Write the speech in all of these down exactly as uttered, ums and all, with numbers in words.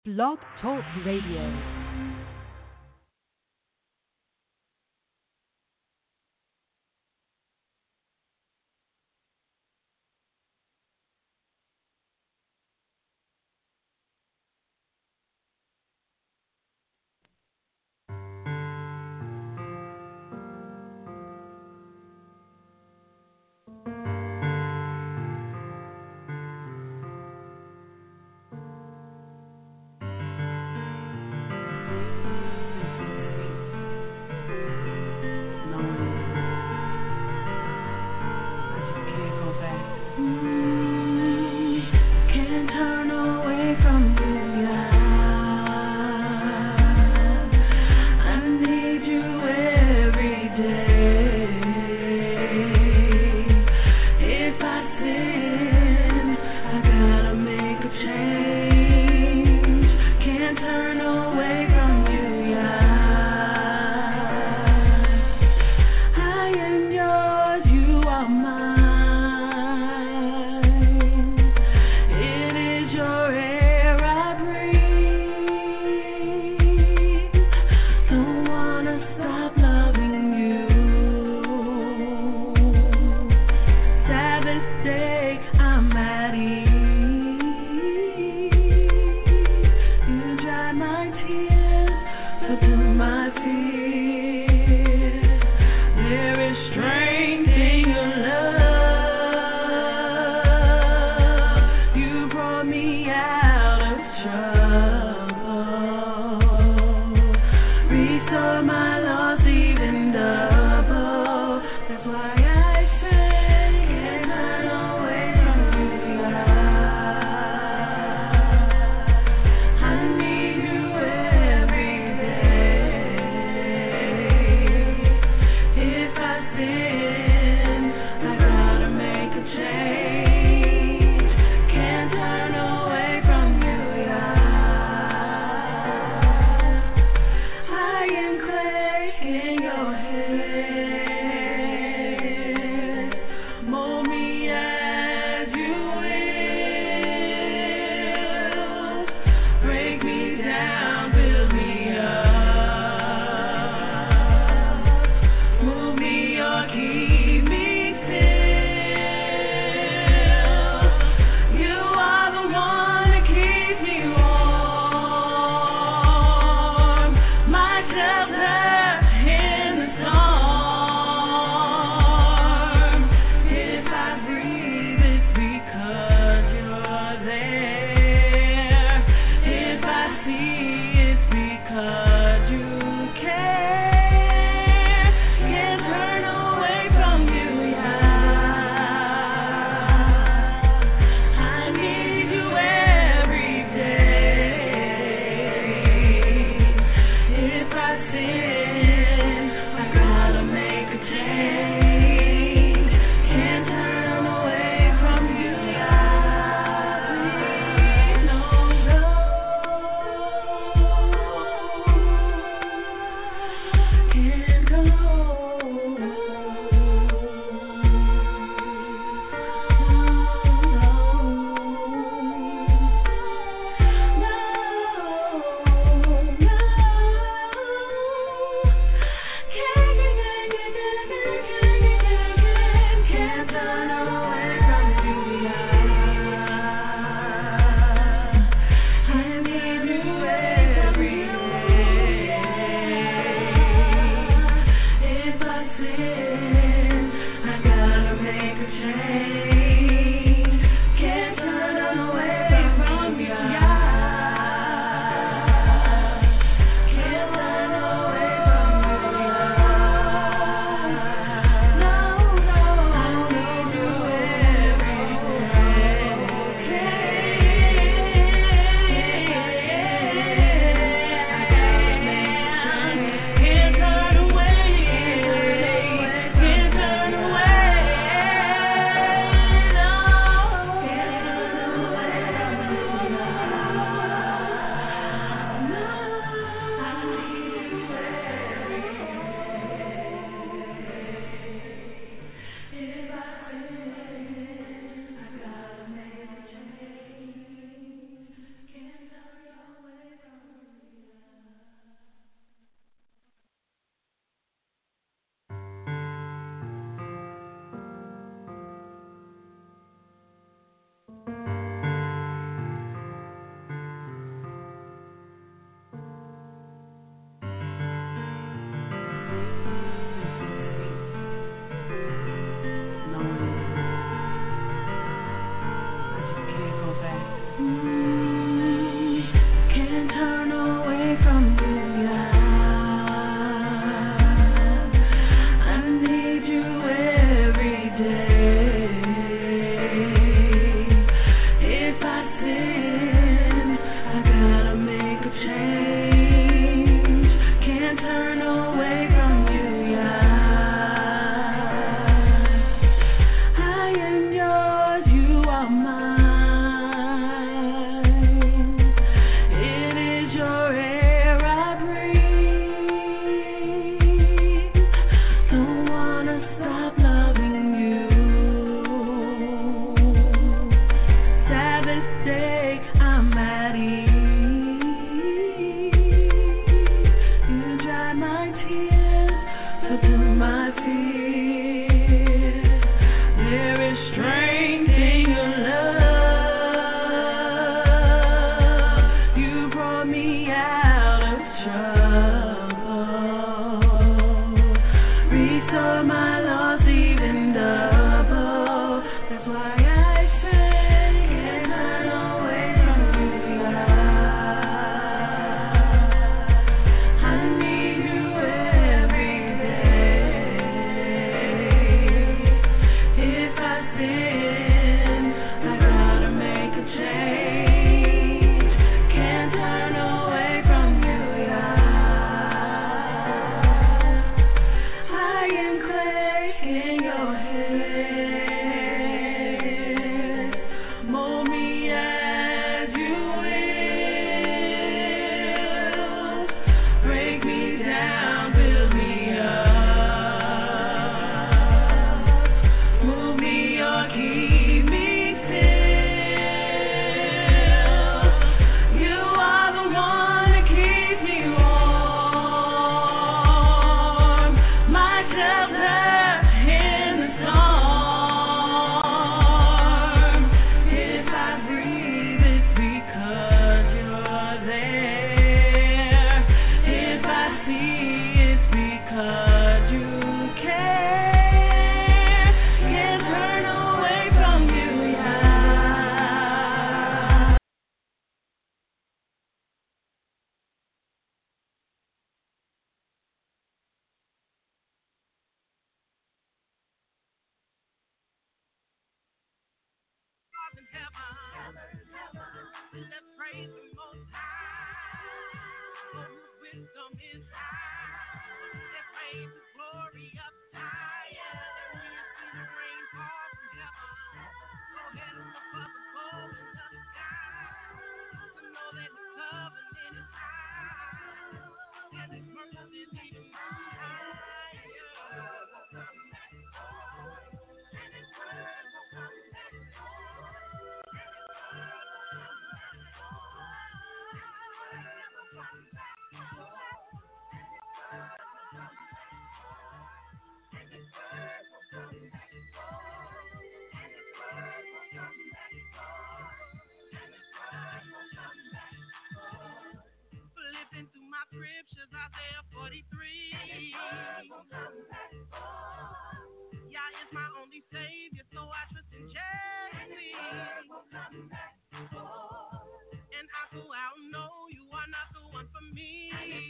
Blog Talk Radio. praise the Most High. For whose wisdom is high. Let's raise His glory up higher. And when you see the rain fall from heaven, go ahead and look for the bowl in the sky. To know that His covenant is high. And His mercy is even higher. And His word will come back. Flipping through my scriptures, Isaiah forty-three. Yah is my only savior, so I trust in Jesse. And I go out and know you are not the one for me.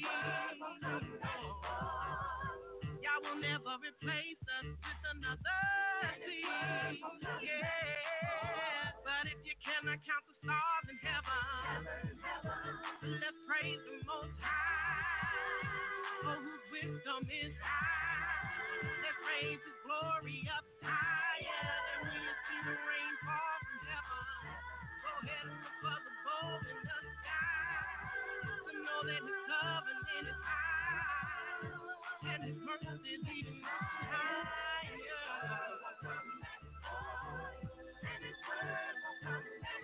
Y'all will never replace us with another seed. Yeah, but if you cannot count the stars in heaven, let's praise the Most High. For whose wisdom is high. Let's raise His glory up higher. And when you see the rain fall from heaven, go ahead and look for the bowl in the sky. To know that His covenant is high. And His mercy is even higher. And His word will come back.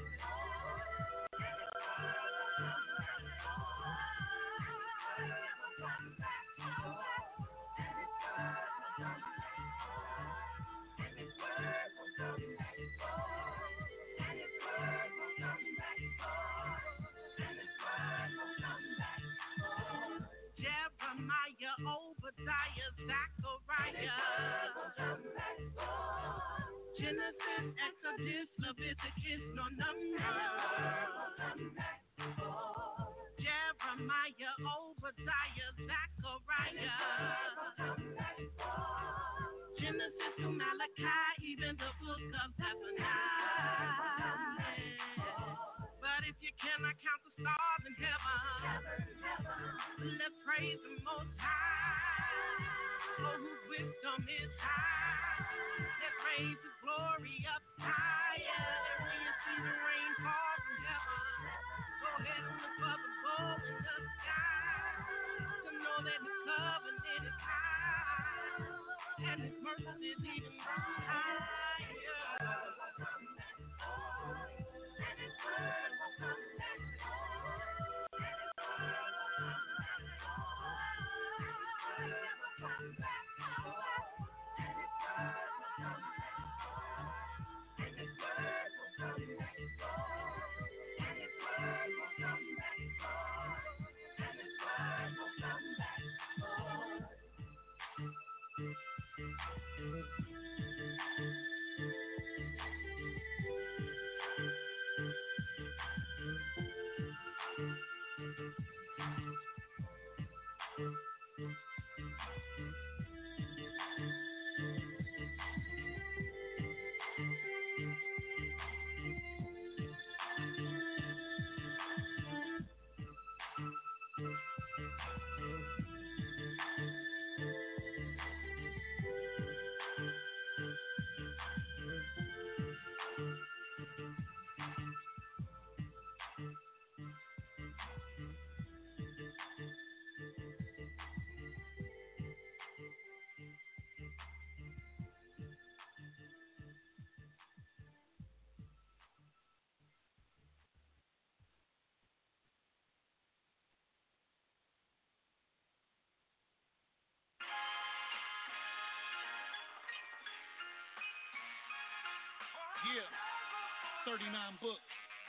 Jeremiah, Obadiah, Zechariah, Genesis, Exodus, Leviticus, no number. Jeremiah, Obadiah, Zechariah, Genesis to Malachi, even the book of Zephaniah. But if you cannot count the stars in heaven, let's praise the Most High. For whose wisdom is high. Let's raise His glory up higher. And when you see the rain fall from heaven, go ahead and look for the bowl in the sky. To know that His covenant is high. And His mercy is even higher. And His word will come back. Yeah, thirty-nine books.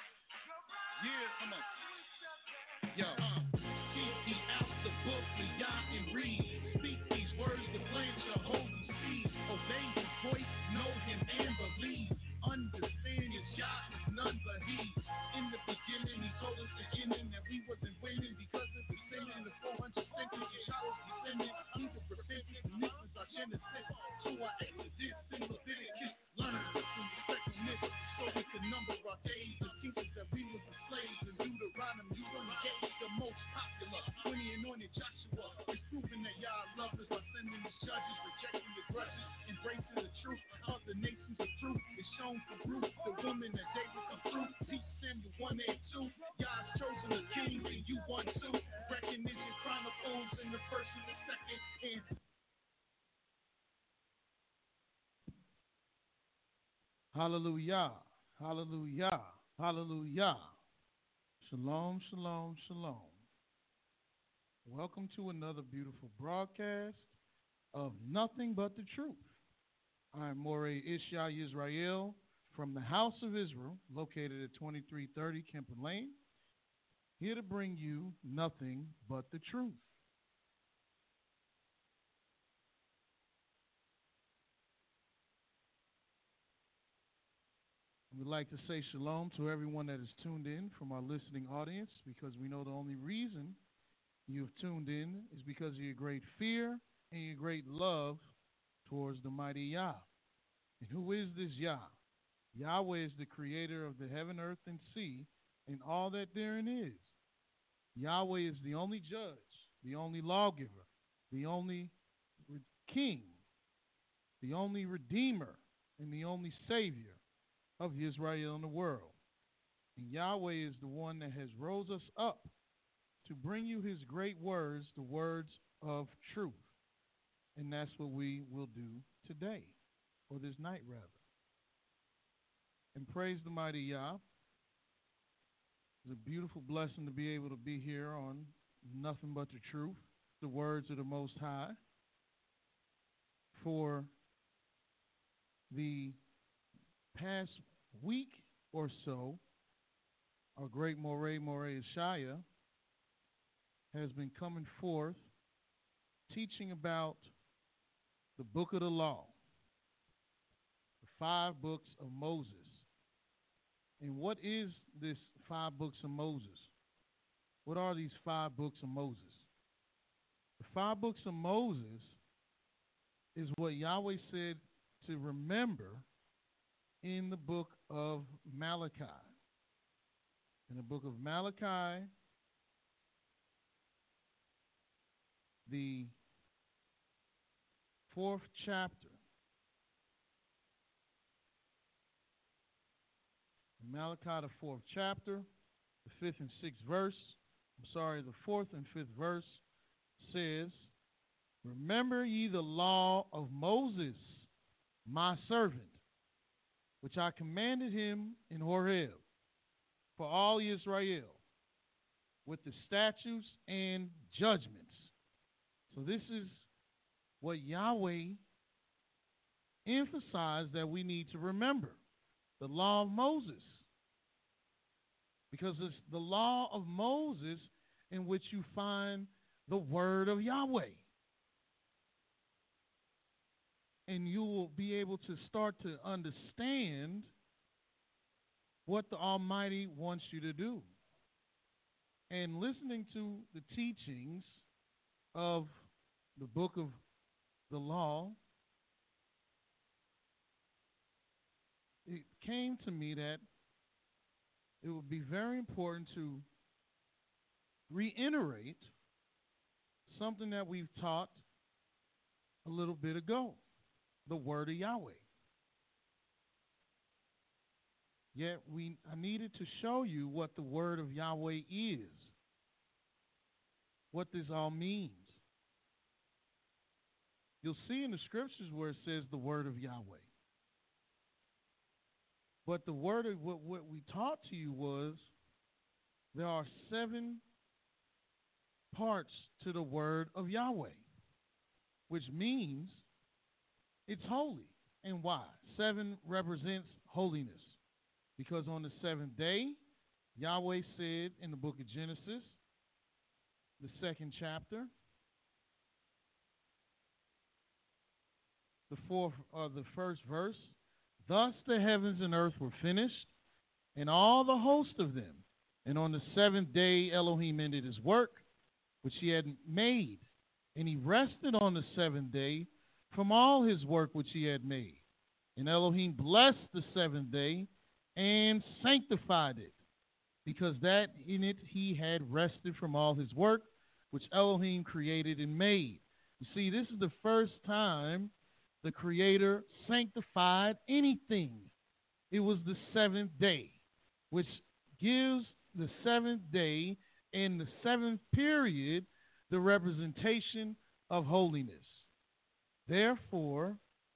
Yeah, come on. Yo, uh, keep the out the book and y'all can read. Speak these words, the plans shall hold you see. Obey His voice, know Him and believe. Understand His Yah is none but He. In the beginning, He told us the ending that we wasn't winning because of the sinning. The four hundred centuries, Yahweh's descendant. I'm the repentant, and this is our genesis. So I exodus in Leviticus. Learn this from the second myth. So we can number our days and teach us that we was the slaves and do the most popular. When he anointed Joshua, it's proven that y'all love us by sending us judges, rejecting the grudges, embracing the truth of the nations of truth. It's shown for Ruth, the woman that David come through. Teach Samuel one and two. Y'all's chosen a king and you one too. Recognition chronicles in the first and the second. And hallelujah, hallelujah, hallelujah. Shalom, shalom, shalom. Welcome to another beautiful broadcast of Nothing But the Truth. I'm Morey Ishai Israel from the House of Israel, located at twenty-three thirty Kemper Lane, here to bring you nothing but the truth. We'd like to say shalom to everyone that is tuned in from our listening audience, because we know the only reason you've tuned in is because of your great fear and your great love towards the mighty Yah. And who is this Yah? Yahweh is the creator of the heaven, earth, and sea, and all that therein is. Yahweh is the only judge, the only lawgiver, the only re- king, the only redeemer, and the only savior of Israel in the world. And Yahweh is the one that has rose us up to bring you his great words, the words of truth. And that's what we will do today, or this night rather. And praise the mighty Yah. It's a beautiful blessing to be able to be here on Nothing But the Truth, the words of the Most High, for the past week or so. Our great Morey, Morey Ishaya, has been coming forth teaching about the book of the law, the five books of Moses. And what is this five books of Moses? What are these five books of Moses? The five books of Moses is what Yahweh said to remember in the book of Malachi. In the book of Malachi, the fourth chapter. In Malachi, the fourth chapter, the fifth and sixth verse, I'm sorry, the fourth and fifth verse says, "Remember ye the law of Moses, my servant, which I commanded him in Horeb, for all Israel, with the statutes and judgments." So this is what Yahweh emphasized that we need to remember, the law of Moses. Because it's the law of Moses in which you find the word of Yahweh. And you will be able to start to understand what the Almighty wants you to do. And listening to the teachings of the book of the law, it came to me that it would be very important to reiterate something that we've taught a little bit ago. The word of Yahweh. Yet we I needed to show you what the word of Yahweh is, what this all means. You'll see in the scriptures where it says the word of Yahweh. But the word of what, what we taught to you was there are seven parts to the word of Yahweh, which means it's holy. And why? Seven represents holiness. Because on the seventh day, Yahweh said in the book of Genesis, the second chapter, the fourth or the first verse, "Thus the heavens and earth were finished, and all the host of them. And on the seventh day Elohim ended his work, which he had made. And he rested on the seventh day from all his work which he had made. And Elohim blessed the seventh day and sanctified it, because that in it he had rested from all his work, which Elohim created and made. You see, this is the first time the Creator sanctified anything. It was the seventh day, which gives the seventh day and the seventh period the representation of holiness. Therefore,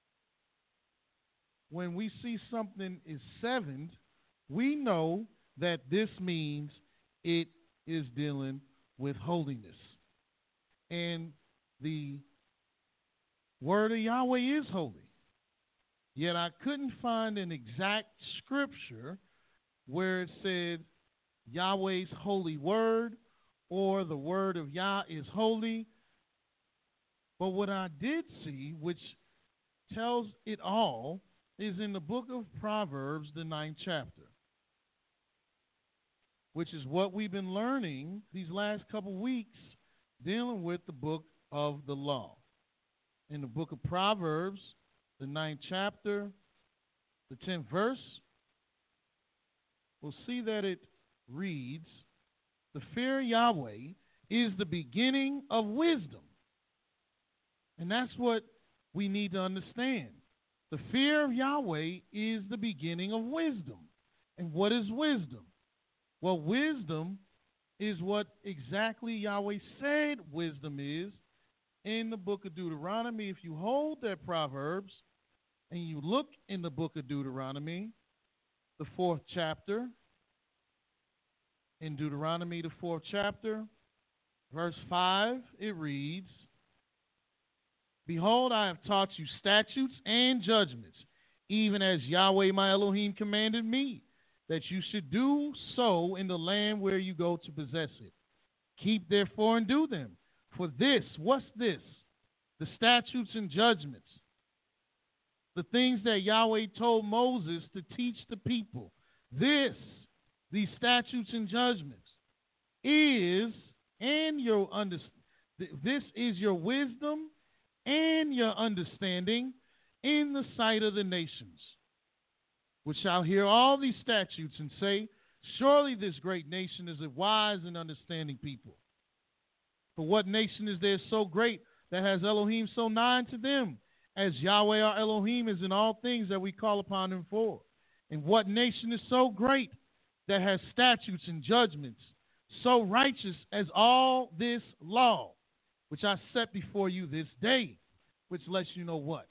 when we see something is sevened, we know that this means it is dealing with holiness. And the word of Yahweh is holy. Yet I couldn't find an exact scripture where it said Yahweh's holy word or the word of Yah is holy. But what I did see, which tells it all, is in the book of Proverbs, the ninth chapter, which is what we've been learning these last couple weeks, dealing with the book of the law. In the book of Proverbs, the ninth chapter, the tenth verse, we'll see that it reads, "The fear of Yahweh is the beginning of wisdom." And that's what we need to understand. The fear of Yahweh is the beginning of wisdom. And what is wisdom? Well, wisdom is what exactly Yahweh said wisdom is in the book of Deuteronomy. If you hold that Proverbs and you look in the book of Deuteronomy, the fourth chapter, in Deuteronomy, the fourth chapter, verse five, it reads, "Behold, I have taught you statutes and judgments, even as Yahweh my Elohim commanded me, that you should do so in the land where you go to possess it. Keep therefore and do them. For this," what's this? The statutes and judgments. The things that Yahweh told Moses to teach the people. This, these statutes and judgments, is, and your under, this is your wisdom and your understanding in the sight of the nations, which shall hear all these statutes and say, "Surely this great nation is a wise and understanding people." For what nation is there so great that has Elohim so nigh to them, as Yahweh our Elohim is in all things that we call upon him for? And what nation is so great that has statutes and judgments so righteous as all this law, which I set before you this day? Which lets you know what?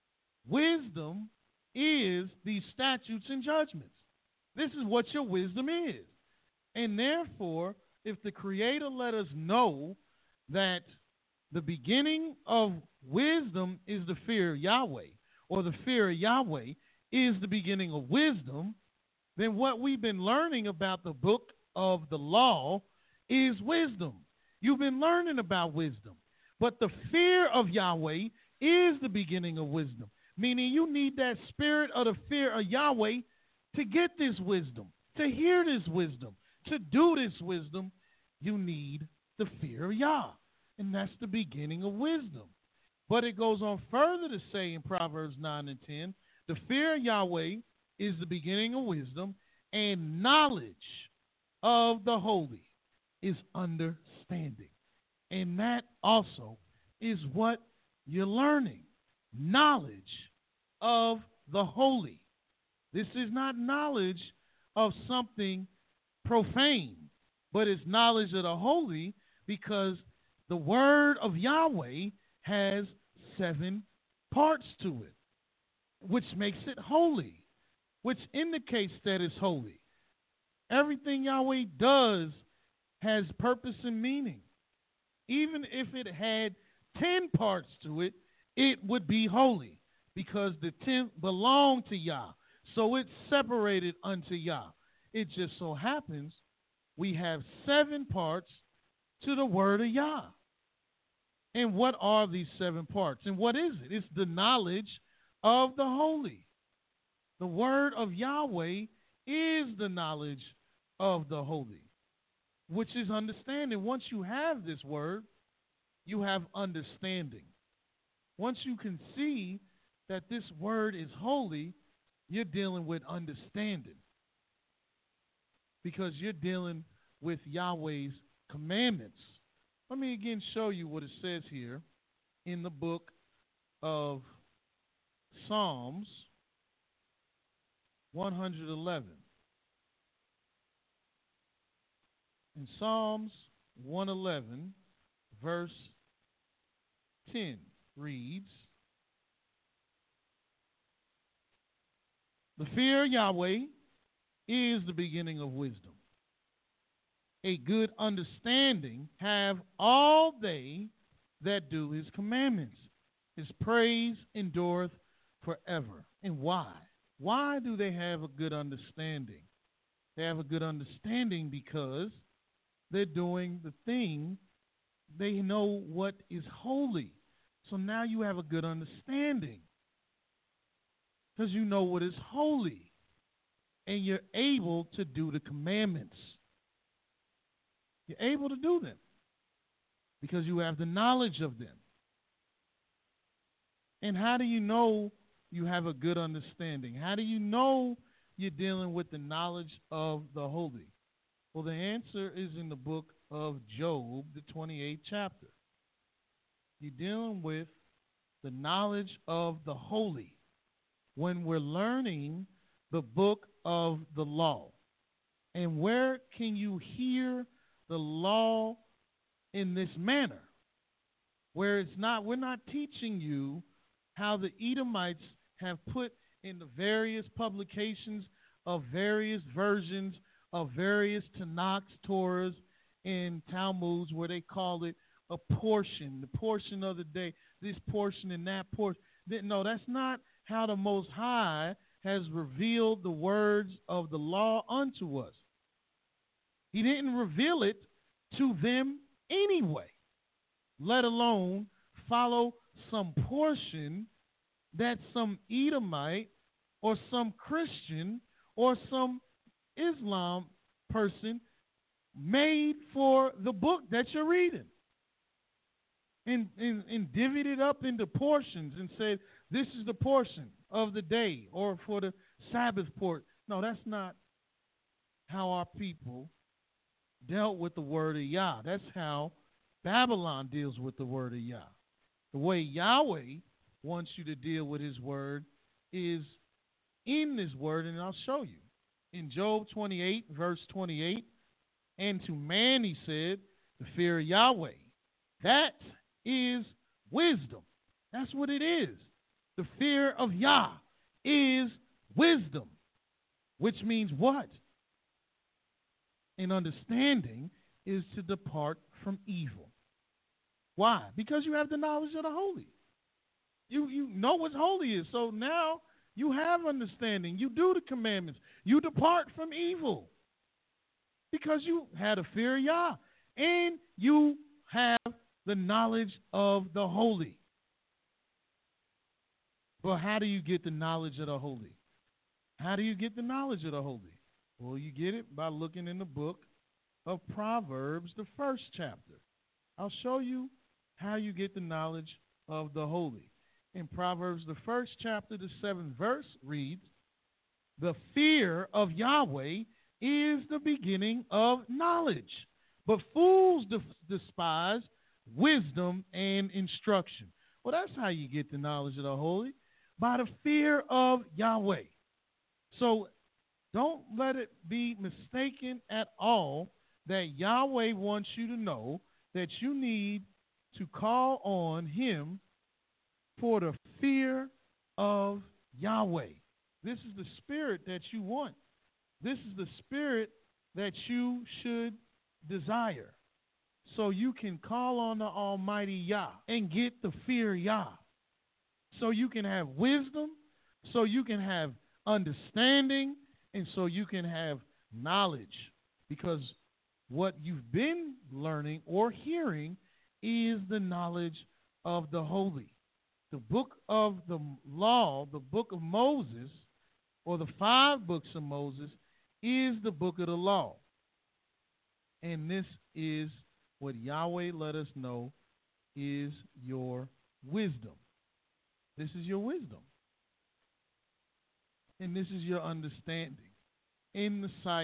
Wisdom is these statutes and judgments. This is what your wisdom is. And therefore, if the Creator let us know that the beginning of wisdom is the fear of Yahweh, or the fear of Yahweh is the beginning of wisdom, then what we've been learning about the book of the law is wisdom. You've been learning about wisdom. But the fear of Yahweh is the beginning of wisdom, meaning you need that spirit of the fear of Yahweh to get this wisdom, to hear this wisdom, to do this wisdom. You need the fear of Yah, and that's the beginning of wisdom. But it goes on further to say in Proverbs nine and ten, the fear of Yahweh is the beginning of wisdom, and knowledge of the holy is understanding. And that also is what you're learning. Knowledge of the holy. This is not knowledge of something profane, but it's knowledge of the holy, because the word of Yahweh has seven parts to it, which makes it holy, which indicates that it's holy. Everything Yahweh does has purpose and meaning. Even if it had ten parts to it, it would be holy, because the tenth belonged to Yah. So it's separated unto Yah. It just so happens we have seven parts to the word of Yah. And what are these seven parts? And what is it? It's the knowledge of the holy. The word of Yahweh is the knowledge of the holy, which is understanding. Once you have this word, you have understanding. Once you can see that this word is holy, you're dealing with understanding. because you're dealing with Yahweh's commandments. Let me again show you what it says here in the book of Psalms one eleven. In Psalms one eleven, verse ten reads, "The fear of Yahweh is the beginning of wisdom. A good understanding have all they that do his commandments. His praise endureth forever." And why? Why do they have a good understanding? They have a good understanding because they're doing the thing. They know what is holy. So now you have a good understanding because you know what is holy and you're able to do the commandments. You're able to do them because you have the knowledge of them. And how do you know you have a good understanding? How do you know you're dealing with the knowledge of the holy? Well, the answer is in the book of Job, the twenty-eighth chapter. You're dealing with the knowledge of the holy when we're learning the book of the law. And where can you hear the law in this manner? Where it's not, we're not teaching you how the Edomites have put in the various publications of various versions of various Tanakhs, Torahs, and Talmuds, where they call it a portion, the portion of the day, this portion and that portion. No, that's not how the Most High has revealed the words of the law unto us. He didn't reveal it to them anyway, let alone follow some portion that some Edomite or some Christian or some Islam person made for the book that you're reading. And, and, and divvied it up into portions and said, this is the portion of the day or for the Sabbath port. No, that's not how our people dealt with the word of Yah. That's how Babylon deals with the word of Yah. The way Yahweh wants you to deal with his word is in this word, and I'll show you. In Job twenty-eight, verse twenty-eight, "And to man he said, the fear of Yahweh, that is wisdom." That's what it is. The fear of Yah is wisdom, which means what? And understanding is to depart from evil. Why? Because you have the knowledge of the holy. You, you know what holy is. So now you have understanding. You do the commandments. You depart from evil because you had a fear of Yah. And you have the knowledge of the holy. But how do you get the knowledge of the holy? How do you get the knowledge of the holy? Well, you get it by looking in the book of Proverbs, the first chapter. I'll show you how you get the knowledge of the holy. In Proverbs, the first chapter, the seventh verse reads, "The fear of Yahweh is the beginning of knowledge, but fools despise wisdom and instruction." Well, that's how you get the knowledge of the holy, by the fear of Yahweh. So don't let it be mistaken at all that Yahweh wants you to know that you need to call on him for the fear of Yahweh. This is the spirit that you want. This is the spirit that you should desire. So you can call on the Almighty Yah and get the fear of Yah. So you can have wisdom, so you can have understanding, and so you can have knowledge. Because what you've been learning or hearing is the knowledge of the holy. The book of the law, the book of Moses, or the five books of Moses, is the book of the law. And this is what Yahweh let us know is your wisdom. This is your wisdom. And this is your understanding in the sight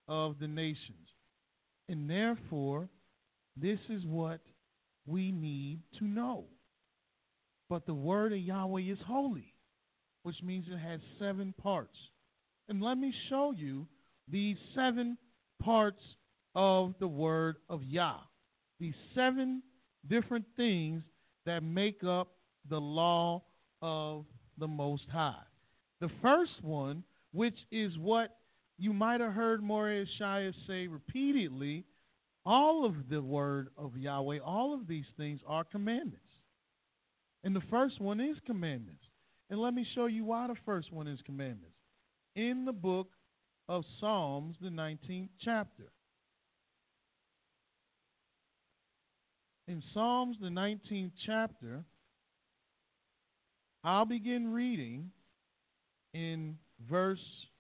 of the nations. And therefore, this is what we need to know. But the word of Yahweh is holy, which means it has seven parts. And let me show you these seven parts of the word of Yah. These seven different things that make up the law of the Most High. The first one, which is what you might have heard Mordecai Shia say repeatedly, all of the word of Yahweh, all of these things are commandments. And the first one is commandments. And let me show you why the first one is commandments. In the book of Psalms, the nineteenth chapter. In Psalms, the nineteenth chapter, I'll begin reading in verse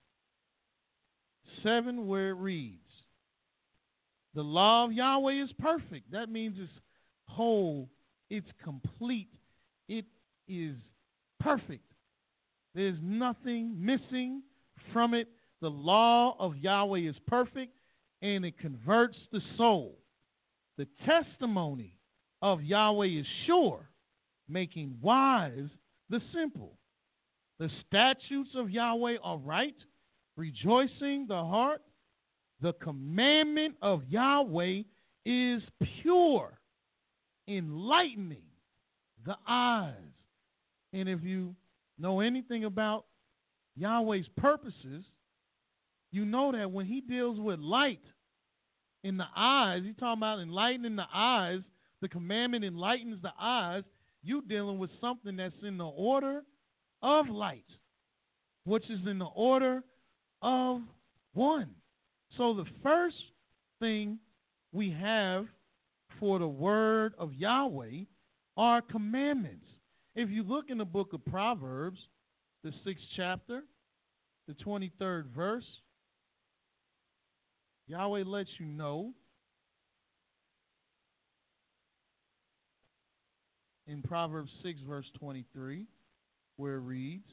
seven, where it reads, "The law of Yahweh is perfect." That means it's whole, it's complete, it is perfect. There's nothing missing from it. The law of Yahweh is perfect, and it converts the soul. The testimony of Yahweh is sure, making wise the simple. The statutes of Yahweh are right, rejoicing the heart. The commandment of Yahweh is pure, enlightening the eyes. And if you know anything about Yahweh's purposes, you know that when he deals with light in the eyes, he's talking about enlightening the eyes. The commandment enlightens the eyes. You're dealing with something that's in the order of light, which is in the order of one. So the first thing we have for the word of Yahweh are commandments. If you look in the book of Proverbs, the sixth chapter, the twenty-third verse, Yahweh lets you know in Proverbs six, verse twenty-three, where it reads,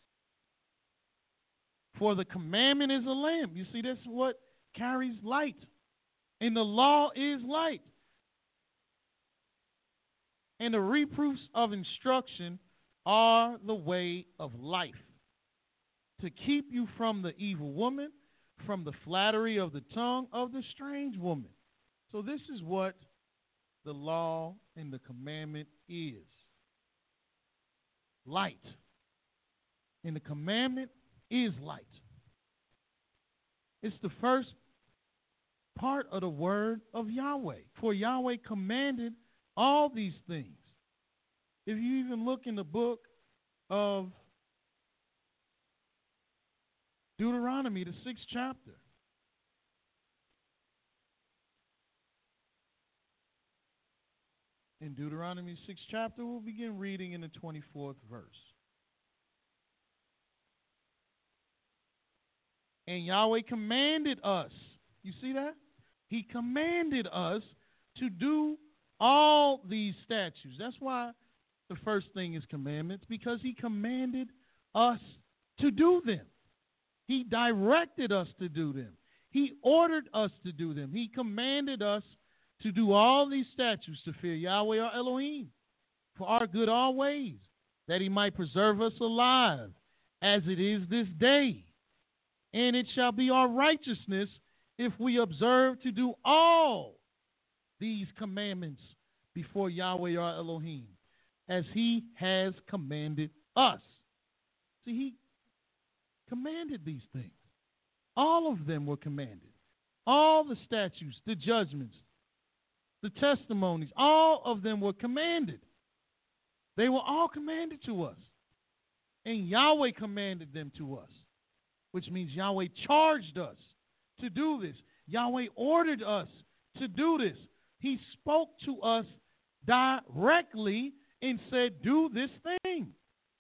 "For the commandment is a lamp." You see, that's what carries light. And the law is light. And the reproofs of instruction are the way of life, to keep you from the evil woman, from the flattery of the tongue of the strange woman. So this is what the law and the commandment is. Light. And the commandment is light. It's the first part of the word of Yahweh. For Yahweh commanded all these things. If you even look in the book of Deuteronomy, the sixth chapter, in Deuteronomy sixth chapter, we'll begin reading in the twenty-fourth verse. "And Yahweh commanded us," you see that? He commanded us to do all these statutes. That's why the first thing is commandments, because he commanded us to do them. He directed us to do them. He ordered us to do them. He commanded us to do all these statutes, to fear Yahweh our Elohim for our good always, that he might preserve us alive as it is this day. And it shall be our righteousness if we observe to do all these commandments before Yahweh our Elohim, as he has commanded us. See, he commanded these things. All of them were commanded. All the statutes, the judgments, the testimonies, all of them were commanded. They were all commanded to us. And Yahweh commanded them to us, which means Yahweh charged us to do this. Yahweh ordered us to do this. He spoke to us directly and said, do this thing.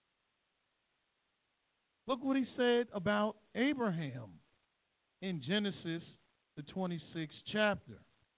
Look what he said about Abraham in Genesis, the twenty-sixth chapter.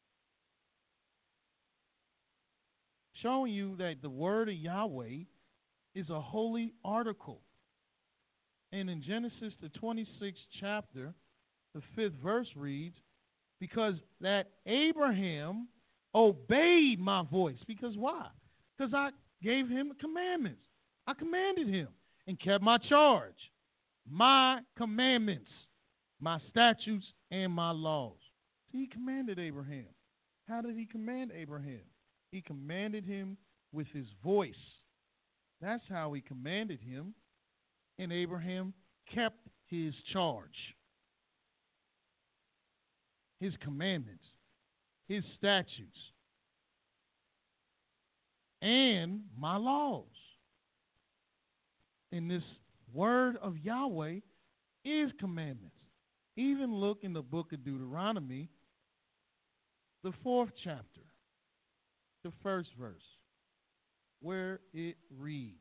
Showing you that the word of Yahweh is a holy article. And in Genesis, the twenty-sixth chapter, the fifth verse reads, because that Abraham obeyed my voice. Because why? Because I gave him commandments. I commanded him and kept my charge, my commandments, my statutes, and my laws. He commanded Abraham. How did he command Abraham? He commanded him with his voice. That's how he commanded him. And Abraham kept his charge, his commandments, his statutes, and my laws. And this word of Yahweh is commandments. Even look in the book of Deuteronomy, the fourth chapter, the first verse, where it reads,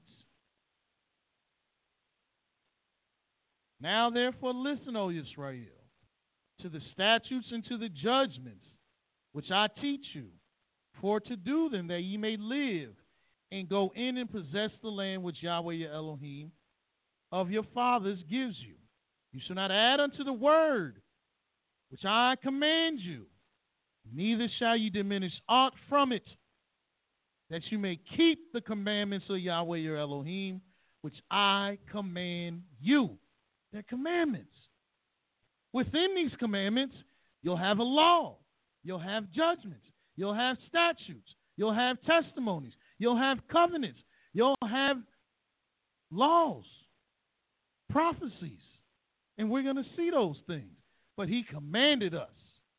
now therefore listen, O Israel, to the statutes and to the judgments which I teach you, for to do them that ye may live and go in and possess the land which Yahweh your Elohim of your fathers gives you. You shall not add unto the word which I command you, neither shall you diminish aught from it, that you may keep the commandments of Yahweh your Elohim, which I command you. They're commandments. Within these commandments, you'll have a law. You'll have judgments. You'll have statutes. You'll have testimonies. You'll have covenants. You'll have laws, prophecies. And we're going to see those things. But he commanded us.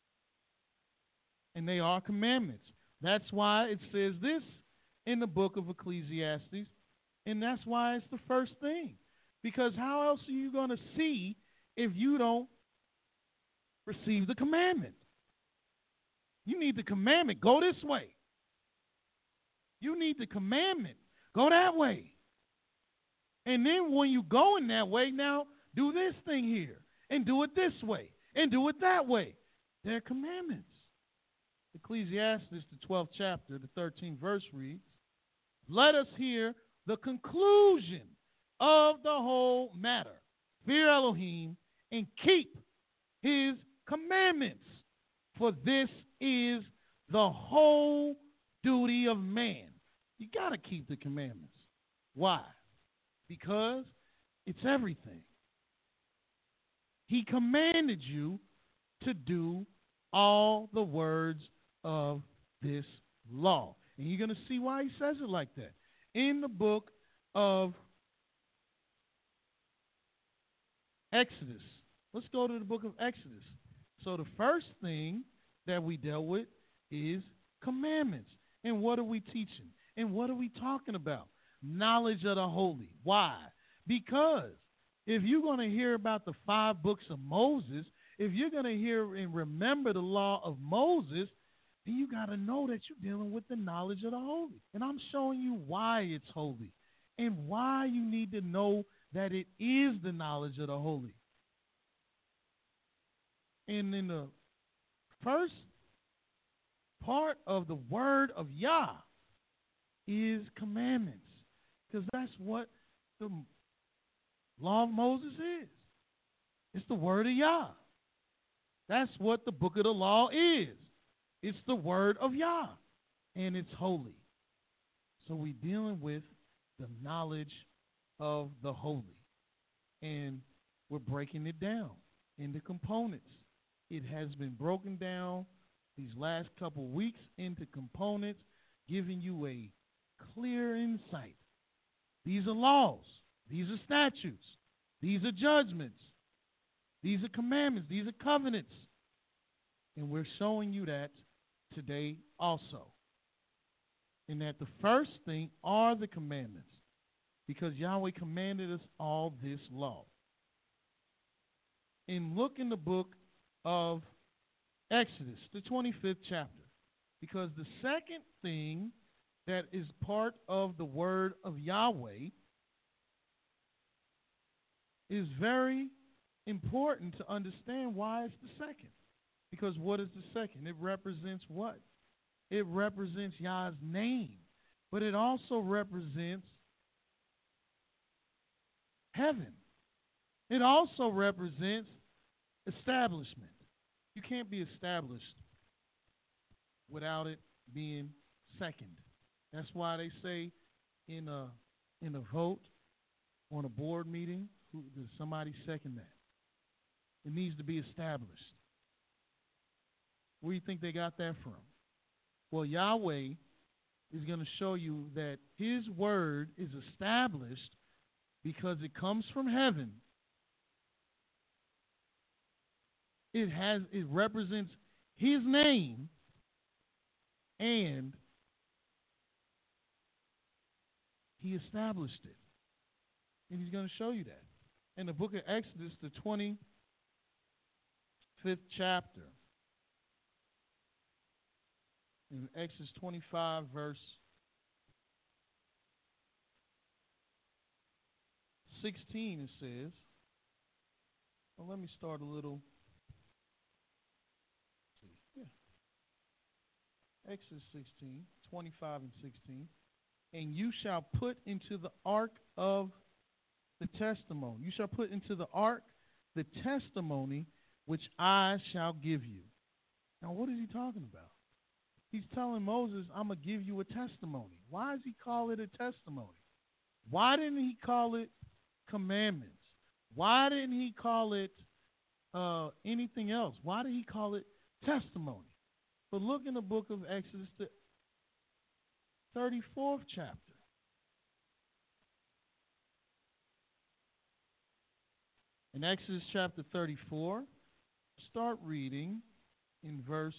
And they are commandments. That's why it says this in the book of Ecclesiastes. And that's why it's the first thing. Because how else are you going to see if you don't receive the commandment? You need the commandment. Go this way. You need the commandment. Go that way. And then when you go in that way, now do this thing here. And do it this way. And do it that way. They're commandments. Ecclesiastes, the twelfth chapter, the thirteenth verse reads, let us hear the conclusion of the whole matter. Fear Elohim and keep his commandments, for this is the whole duty of man. You got to keep the commandments. Why? Because it's everything. He commanded you to do all the words of this law. And you're going to see why he says it like that. In the book of Exodus. Let's go to the book of Exodus. So the first thing that we dealt with is commandments. And what are we teaching? And what are we talking about? Knowledge of the holy. Why? Because if you're going to hear about the five books of Moses, if you're going to hear and remember the law of Moses, then you got to know that you're dealing with the knowledge of the holy. And I'm showing you why it's holy and why you need to know that it is the knowledge of the holy. And in the first part of the word of Yah is commandments, because that's what the law of Moses is. It's the word of Yah. That's what the book of the law is. It's the word of Yah, and it's holy. So we're dealing with the knowledge of the holy, and we're breaking it down into components. It has been broken down these last couple weeks into components, giving you a clear insight. These are laws. These are statutes. These are judgments. These are commandments. These are covenants. And we're showing you that today also. And that the first thing are the commandments, because Yahweh commanded us all this law. And look in the book of Exodus, the twenty-fifth chapter, because the second thing that is part of the word of Yahweh is very important to understand why it's the second. Because what is the second? It represents what? It represents Yah's name, but it also represents heaven. It also represents establishment. You can't be established without it being second. That's why they say in a in a vote on a board meeting, who, does somebody second that? It needs to be established. Where do you think they got that from? Well, Yahweh is going to show you that his word is established because it comes from heaven. It has it represents his name, and he established it. And he's going to show you that. In the book of Exodus, the twenty-fifth chapter, in Exodus twenty-five, verse sixteen, it says, well, let me start a little. Yeah. Exodus sixteen, twenty-five and sixteen. And you shall put into the ark of the testimony. You shall put into the ark the testimony which I shall give you. Now, what is he talking about? He's telling Moses, I'm going to give you a testimony. Why does he call it a testimony? Why didn't he call it commandments? Why didn't he call it uh, anything else? Why did he call it testimony? But look in the book of Exodus, the thirty-fourth chapter. In Exodus chapter thirty-four, start reading in verse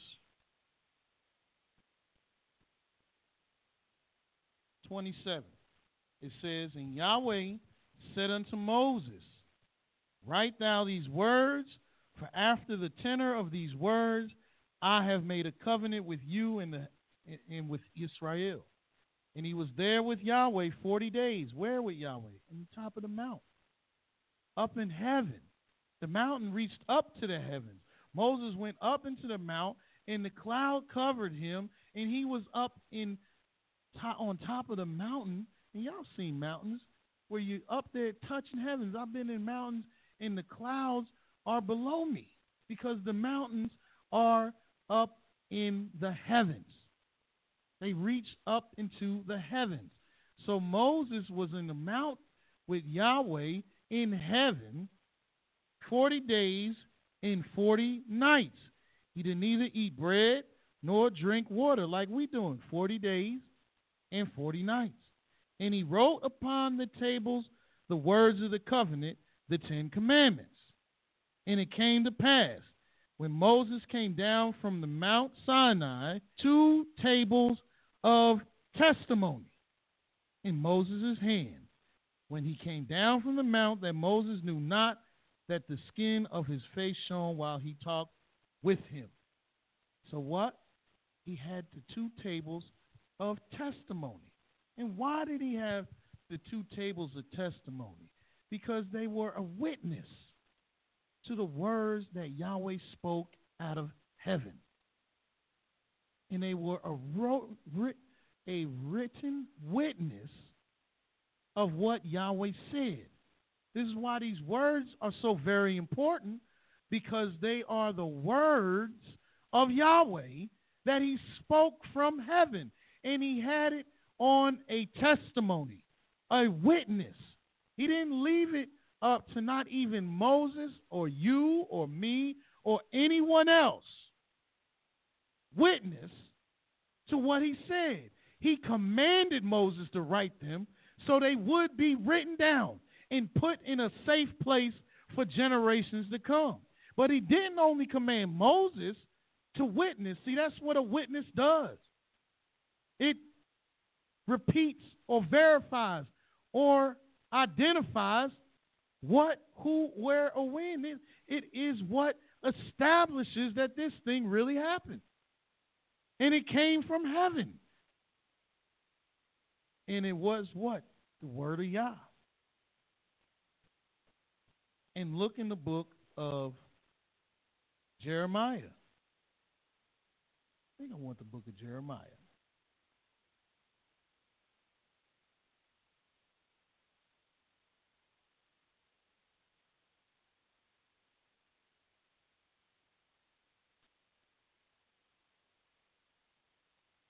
twenty-seven. It says, And Yahweh said unto Moses, Write thou these words, for after the tenor of these words I have made a covenant with you and, the, and with Israel. And he was there with Yahweh forty days. Where with Yahweh? On the top of the mount. Up in heaven. The mountain reached up to the heavens. Moses went up into the mount, and the cloud covered him, and he was up in to- on top of the mountain. And y'all seen mountains where you up there touching heavens. I've been in mountains, and the clouds are below me because the mountains are up in the heavens. They reach up into the heavens. So Moses was in the mount with Yahweh in heaven forty days and forty nights. He didn't either eat bread nor drink water like we doing, forty days and forty nights. And he wrote upon the tables the words of the covenant, the Ten Commandments. And it came to pass, when Moses came down from the Mount Sinai, two tables of testimony in Moses' hand, when he came down from the mount, that Moses knew not that the skin of his face shone while he talked with him. So what? He had the two tables of testimony. And why did he have the two tables of testimony? Because they were a witness to the words that Yahweh spoke out of heaven. And they were a, wrote, writ, a written witness of what Yahweh said. This is why these words are so very important, because they are the words of Yahweh that he spoke from heaven. And he had it on a testimony, a witness. He didn't leave it up to not even Moses or you or me or anyone else. Witness to what he said. He commanded Moses to write them so they would be written down and put in a safe place for generations to come. But he didn't only command Moses to witness. See, that's what a witness does. It repeats or verifies or identifies what, who, where, or when. It, it is what establishes that this thing really happened. And it came from heaven. And it was what? The word of Yah. And look in the book of Jeremiah. I think I want the book of Jeremiah.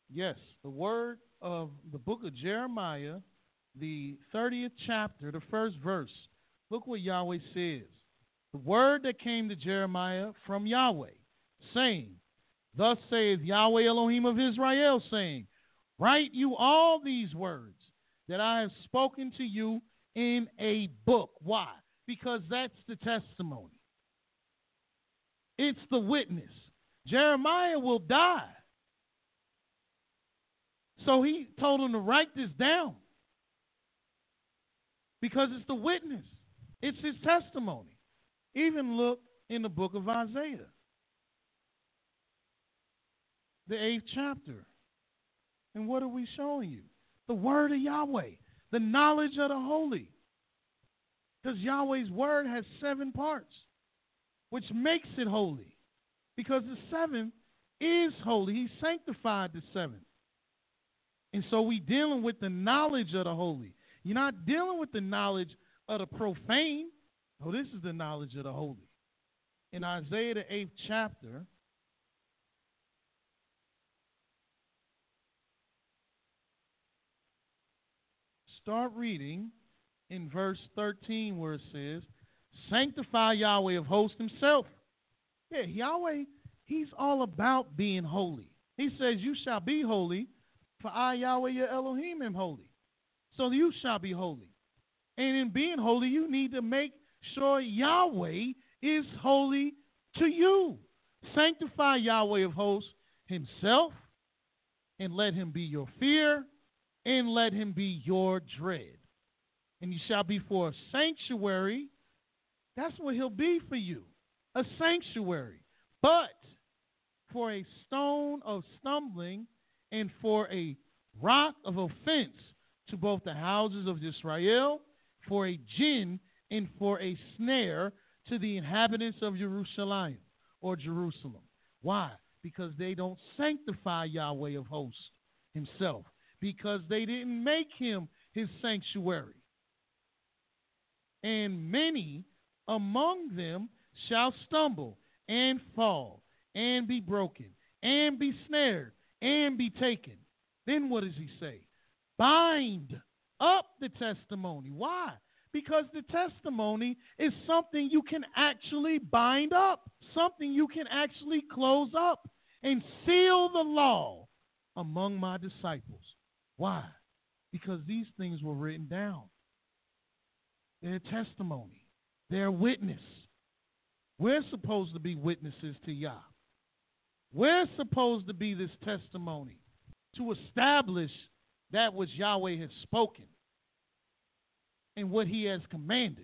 Yes, the word of the book of Jeremiah, the thirtieth chapter, the first verse. Look what Yahweh says. The word that came to Jeremiah from Yahweh, saying, Thus saith Yahweh Elohim of Israel, saying, Write you all these words that I have spoken to you in a book. Why? Because that's the testimony. It's the witness. Jeremiah will die. So he told him to write this down because it's the witness. It's his testimony. Even look in the book of Isaiah, the eighth chapter. And what are we showing you? The word of Yahweh, the knowledge of the holy. Because Yahweh's word has seven parts, which makes it holy. Because the seventh is holy. He sanctified the seventh. And so we dealing with the knowledge of the holy. You're not dealing with the knowledge of the profane. No, this is the knowledge of the holy. In Isaiah, the eighth chapter, start reading in verse thirteen where it says, Sanctify Yahweh of hosts himself. Yeah, Yahweh, he's all about being holy. He says, You shall be holy, for I, Yahweh, your Elohim, am holy. So you shall be holy. And in being holy, you need to make sure Yahweh is holy to you. Sanctify Yahweh of hosts himself, and let him be your fear, and let him be your dread. And you shall be for a sanctuary. That's what he'll be for you, a sanctuary. But for a stone of stumbling and for a rock of offense to both the houses of Israel, for a gin and for a snare to the inhabitants of Jerusalem or Jerusalem. Why? Because they don't sanctify Yahweh of hosts himself, because they didn't make him his sanctuary. And many among them shall stumble and fall and be broken and be snared and be taken. Then what does he say? Bind up the testimony. Why? Because the testimony is something you can actually bind up, something you can actually close up and seal the law among my disciples. Why? Because these things were written down. They're testimony. They're witness. We're supposed to be witnesses to Yah. We're supposed to be this testimony to establish that which Yahweh has spoken and what he has commanded.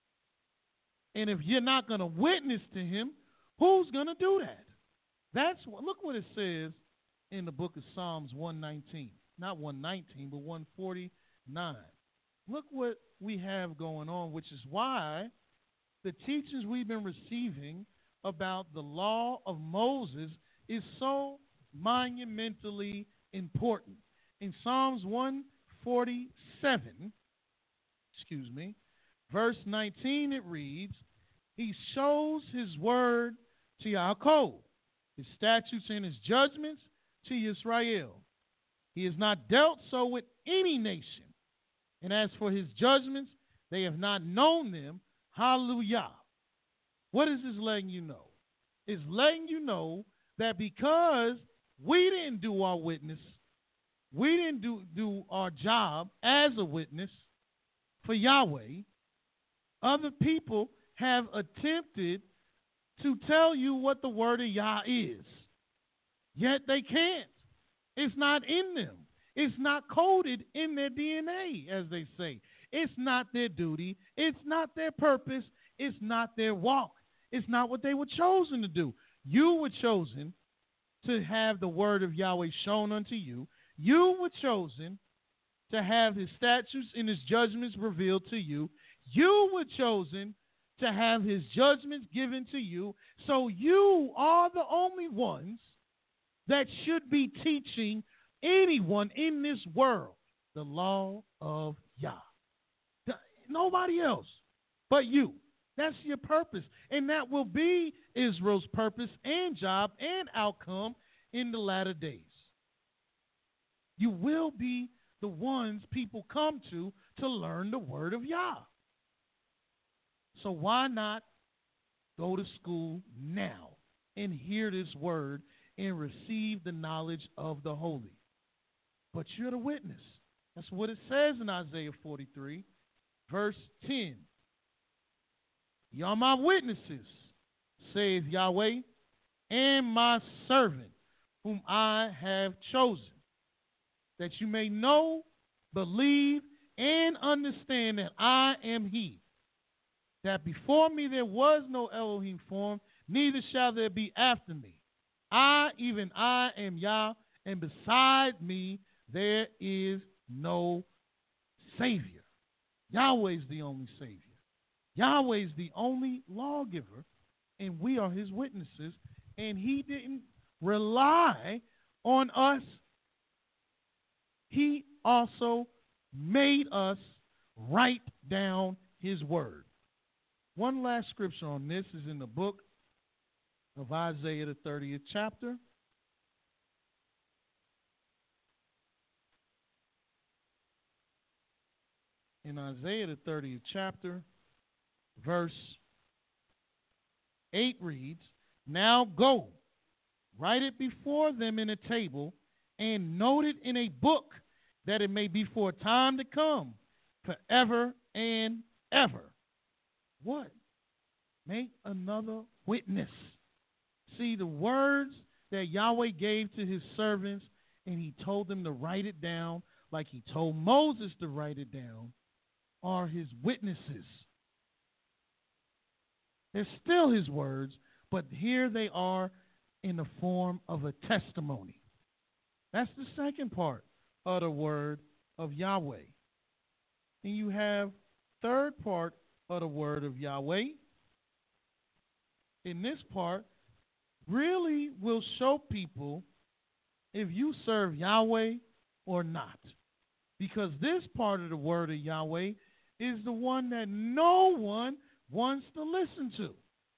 And if you're not going to witness to him, who's going to do that? That's what, look what it says in the book of Psalms one nineteen. Not one nineteen, but one forty-nine. Look what we have going on, which is why the teachings we've been receiving about the law of Moses is so monumentally important. In Psalms one forty-seven, excuse me, verse nineteen, it reads, He shows his word to Yaakov, his statutes and his judgments to Israel. He has not dealt so with any nation. And as for his judgments, they have not known them. Hallelujah. What is this letting you know? It's letting you know that because we didn't do our witness, we didn't do, do our job as a witness for Yahweh, other people have attempted to tell you what the word of Yah is. Yet they can't. It's not in them. It's not coded in their D N A, as they say. It's not their duty. It's not their purpose. It's not their walk. It's not what they were chosen to do. You were chosen to have the word of Yahweh shown unto you. You were chosen to have his statutes and his judgments revealed to you. You were chosen to have his judgments given to you. So you are the only ones that should be teaching anyone in this world the law of Yah. Nobody else but you. That's your purpose. And that will be Israel's purpose and job and outcome in the latter days. You will be the ones people come to to learn the word of Yah. So why not go to school now and hear this word and receive the knowledge of the holy? But you're the witness. That's what it says in Isaiah forty-three, verse ten. Y'all my witnesses, saith Yahweh, and my servant, whom I have chosen, that you may know, believe, and understand that I am he. That before me there was no Elohim form, neither shall there be after me. I, even I, am Yah, and beside me there is no Savior. Yahweh's the only Savior. Yahweh's the only lawgiver, and we are his witnesses, and he didn't rely on us. He also made us write down his word. One last scripture on this is in the book of Isaiah, the thirtieth chapter. In Isaiah, the thirtieth chapter, verse eight reads, Now go, write it before them in a table, and note it in a book, that it may be for a time to come, forever and ever. What? Make another witness. See, the words that Yahweh gave to his servants, and he told them to write it down like he told Moses to write it down, are his witnesses. They're still his words, but here they are in the form of a testimony. That's the second part of the word of Yahweh. And you have third part of the word of Yahweh. In this part, really will show people if you serve Yahweh or not. Because this part of the word of Yahweh is the one that no one wants to listen to.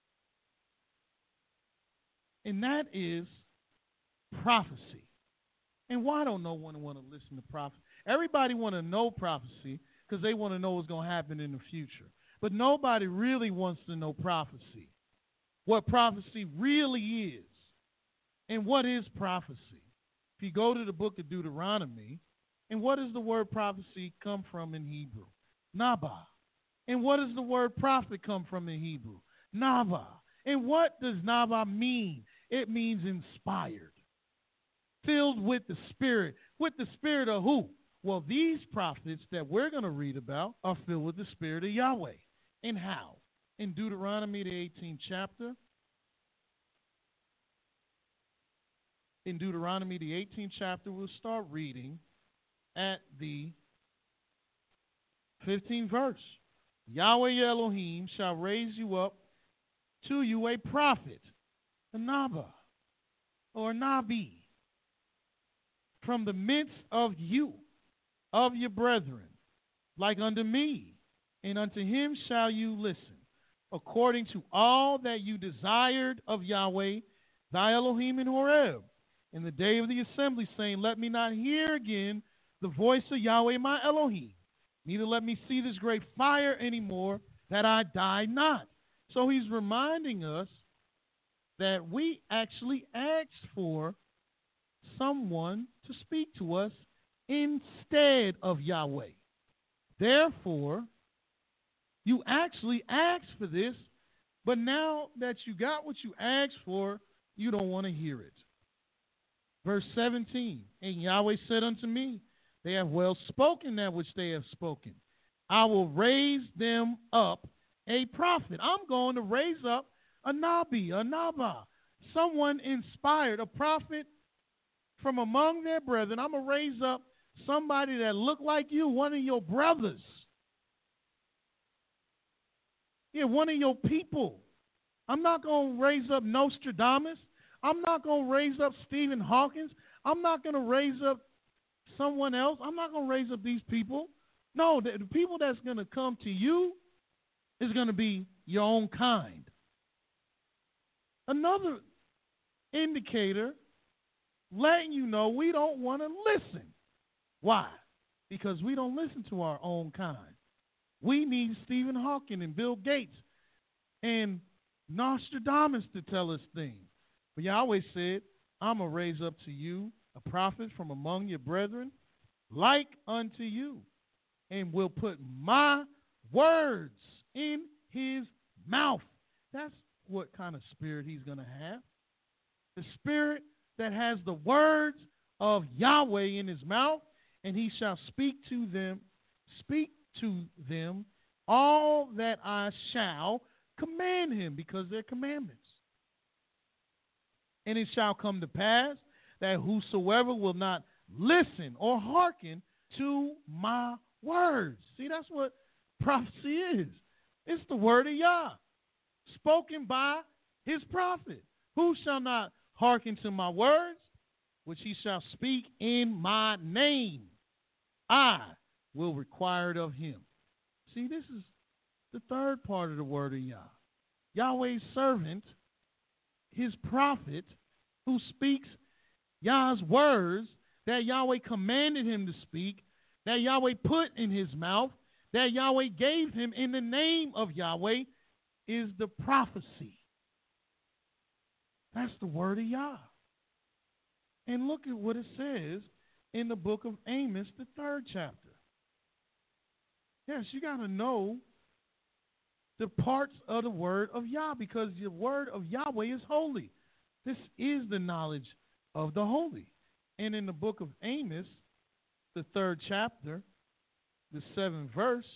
And that is prophecy. And why don't no one want to listen to prophecy? Everybody want to know prophecy because they want to know what's going to happen in the future. But nobody really wants to know prophecy. What prophecy really is. And what is prophecy? If you go to the book of Deuteronomy, and what does the word prophecy come from in Hebrew? Nabah. And what does the word prophet come from in Hebrew? Nava. And what does Nava mean? It means inspired. Filled with the Spirit. With the Spirit of who? Well, these prophets that we're going to read about are filled with the Spirit of Yahweh. And how? In Deuteronomy, the eighteenth chapter. In Deuteronomy, the eighteenth chapter, we'll start reading at the fifteenth verse. Yahweh Elohim shall raise you up to you a prophet, a Naba, or a Nabi, from the midst of you, of your brethren, like unto me, and unto him shall you listen, according to all that you desired of Yahweh, thy Elohim in Horeb, in the day of the assembly, saying, Let me not hear again the voice of Yahweh my Elohim, neither let me see this great fire anymore, that I die not. So he's reminding us that we actually asked for someone to speak to us instead of Yahweh. Therefore, you actually asked for this, but now that you got what you asked for, you don't want to hear it. Verse seventeen, and Yahweh said unto me, They have well spoken that which they have spoken. I will raise them up a prophet. I'm going to raise up a Nabi, a Naba, someone inspired, a prophet from among their brethren. I'm going to raise up somebody that look like you, one of your brothers. Yeah, one of your people. I'm not going to raise up Nostradamus. I'm not going to raise up Stephen Hawkins. I'm not going to raise up someone else. I'm not going to raise up these people. No, the, the people that's going to come to you is going to be your own kind. Another indicator letting you know we don't want to listen Why? Because we don't listen to our own kind. We need Stephen Hawking and Bill Gates and Nostradamus to tell us things. But Yahweh said, I'm going to raise up to you a prophet from among your brethren, like unto you, and will put my words in his mouth. That's what kind of spirit he's going to have. The spirit that has the words of Yahweh in his mouth, and he shall speak to them, speak to them all that I shall command him, because they're commandments. And it shall come to pass that whosoever will not listen or hearken to my words. See, that's what prophecy is. It's the word of Yah, spoken by his prophet. Who shall not hearken to my words, which he shall speak in my name, I will require it of him. See, this is the third part of the word of Yah. Yahweh's servant, his prophet, who speaks Yah's words that Yahweh commanded him to speak, that Yahweh put in his mouth, that Yahweh gave him in the name of Yahweh, is the prophecy. That's the word of Yah. And look at what it says in the book of Amos, the third chapter. Yes, you got to know the parts of the word of Yah, because the word of Yahweh is holy. This is the knowledge of the holy. And in the book of Amos, the third chapter, the seventh verse,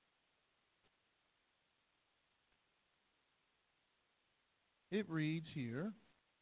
it reads here,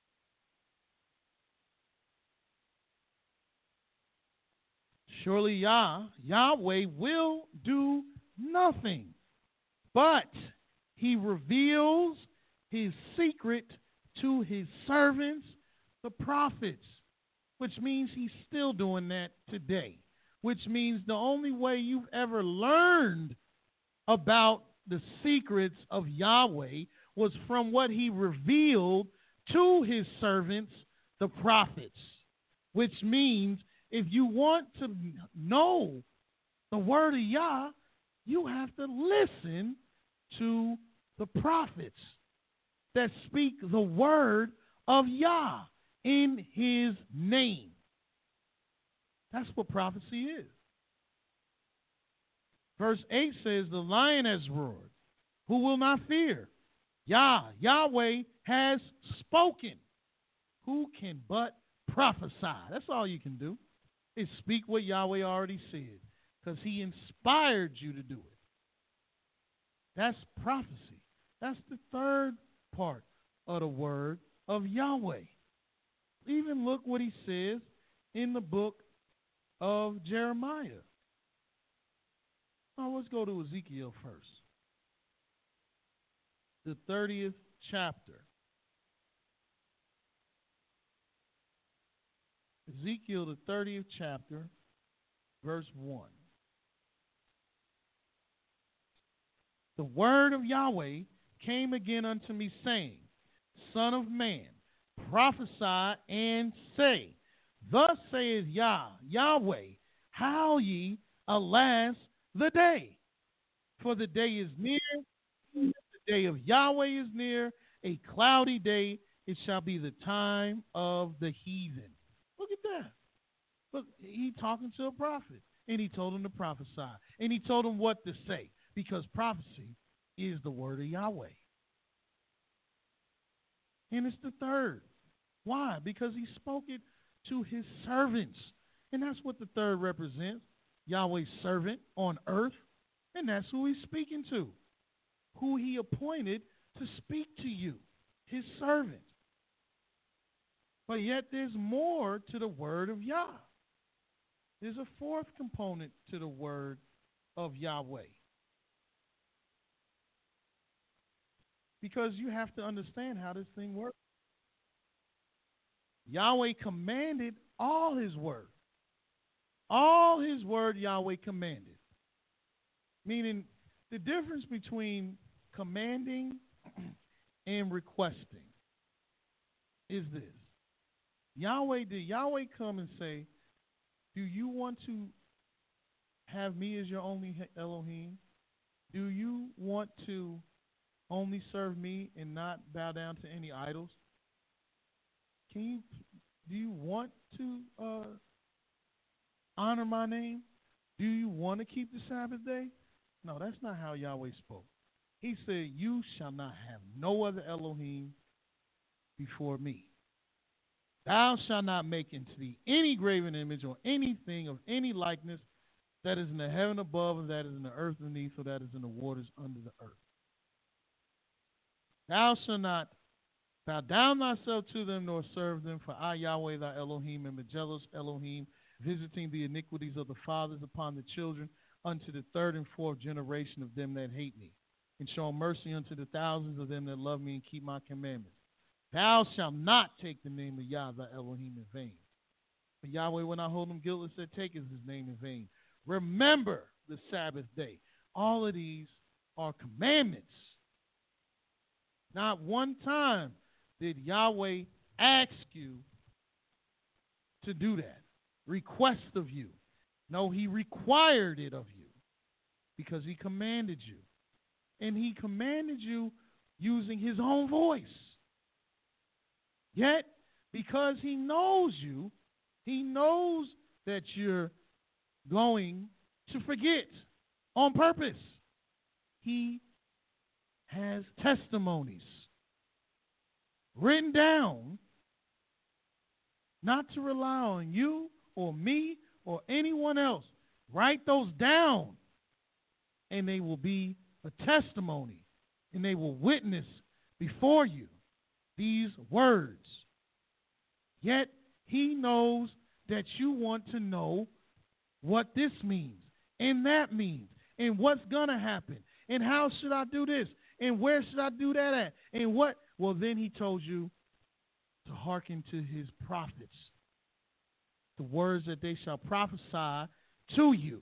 surely Yah, Yahweh will do nothing, but he reveals his secret to his servants, the prophets, which means he's still doing that today, which means the only way you've ever learned about the secrets of Yahweh was from what he revealed to his servants, the prophets, which means if you want to know the word of Yah, you have to listen to the prophets that speak the word of Yah in his name. That's what prophecy is. Verse eight says, the lion has roared. Who will not fear? Yah, Yahweh has spoken. Who can but prophesy? That's all you can do, is speak what Yahweh already said, because he inspired you to do it. That's prophecy. That's the third part of the word of Yahweh. Even look what he says in the book of Jeremiah. Now let's go to Ezekiel first. The thirtieth chapter. Ezekiel, the thirtieth chapter, verse one. The word of Yahweh came again unto me, saying, Son of man, prophesy and say, Thus saith Yah, Yahweh, howl ye, alas, the day. For the day is near, the day of Yahweh is near, a cloudy day, it shall be the time of the heathen. Look at that. Look, he talking to a prophet, and he told him to prophesy, and he told him what to say, because prophecy is the word of Yahweh. And it's the third. Why? Because he spoke it to his servants. And that's what the third represents, Yahweh's servant on earth. And that's who he's speaking to, who he appointed to speak to you, his servant. But yet there's more to the word of Yah. There's a fourth component to the word of Yahweh. Because you have to understand how this thing works. Yahweh commanded all his word. All his word Yahweh commanded. Meaning the difference between commanding and requesting is this. Yahweh, did Yahweh come and say, Do you want to have me as your only Elohim? Do you want to only serve me and not bow down to any idols? Can you? Do you want to uh, honor my name? Do you want to keep the Sabbath day? No, that's not how Yahweh spoke. He said, you shall not have no other Elohim before me. Thou shalt not make unto thee any graven image or anything of any likeness that is in the heaven above, or that is in the earth beneath, or that is in the waters under the earth. Thou shalt not bow down thyself to them, nor serve them, for I, Yahweh, thy Elohim, am a jealous Elohim, visiting the iniquities of the fathers upon the children, unto the third and fourth generation of them that hate me, and show mercy unto the thousands of them that love me and keep my commandments. Thou shalt not take the name of Yah, thy Elohim, in vain. For Yahweh will not hold him guiltless that taketh his name in vain. Remember the Sabbath day. All of these are commandments. Not one time did Yahweh ask you to do that, request of you. No, he required it of you because he commanded you. And he commanded you using his own voice. Yet, because he knows you, he knows that you're going to forget on purpose. He has testimonies written down not to rely on you or me or anyone else. Write those down, and they will be a testimony, and they will witness before you these words. Yet he knows that you want to know what this means and that means and what's going to happen and how should I do this and where should I do that at and what. Well, then he told you to hearken to his prophets, the words that they shall prophesy to you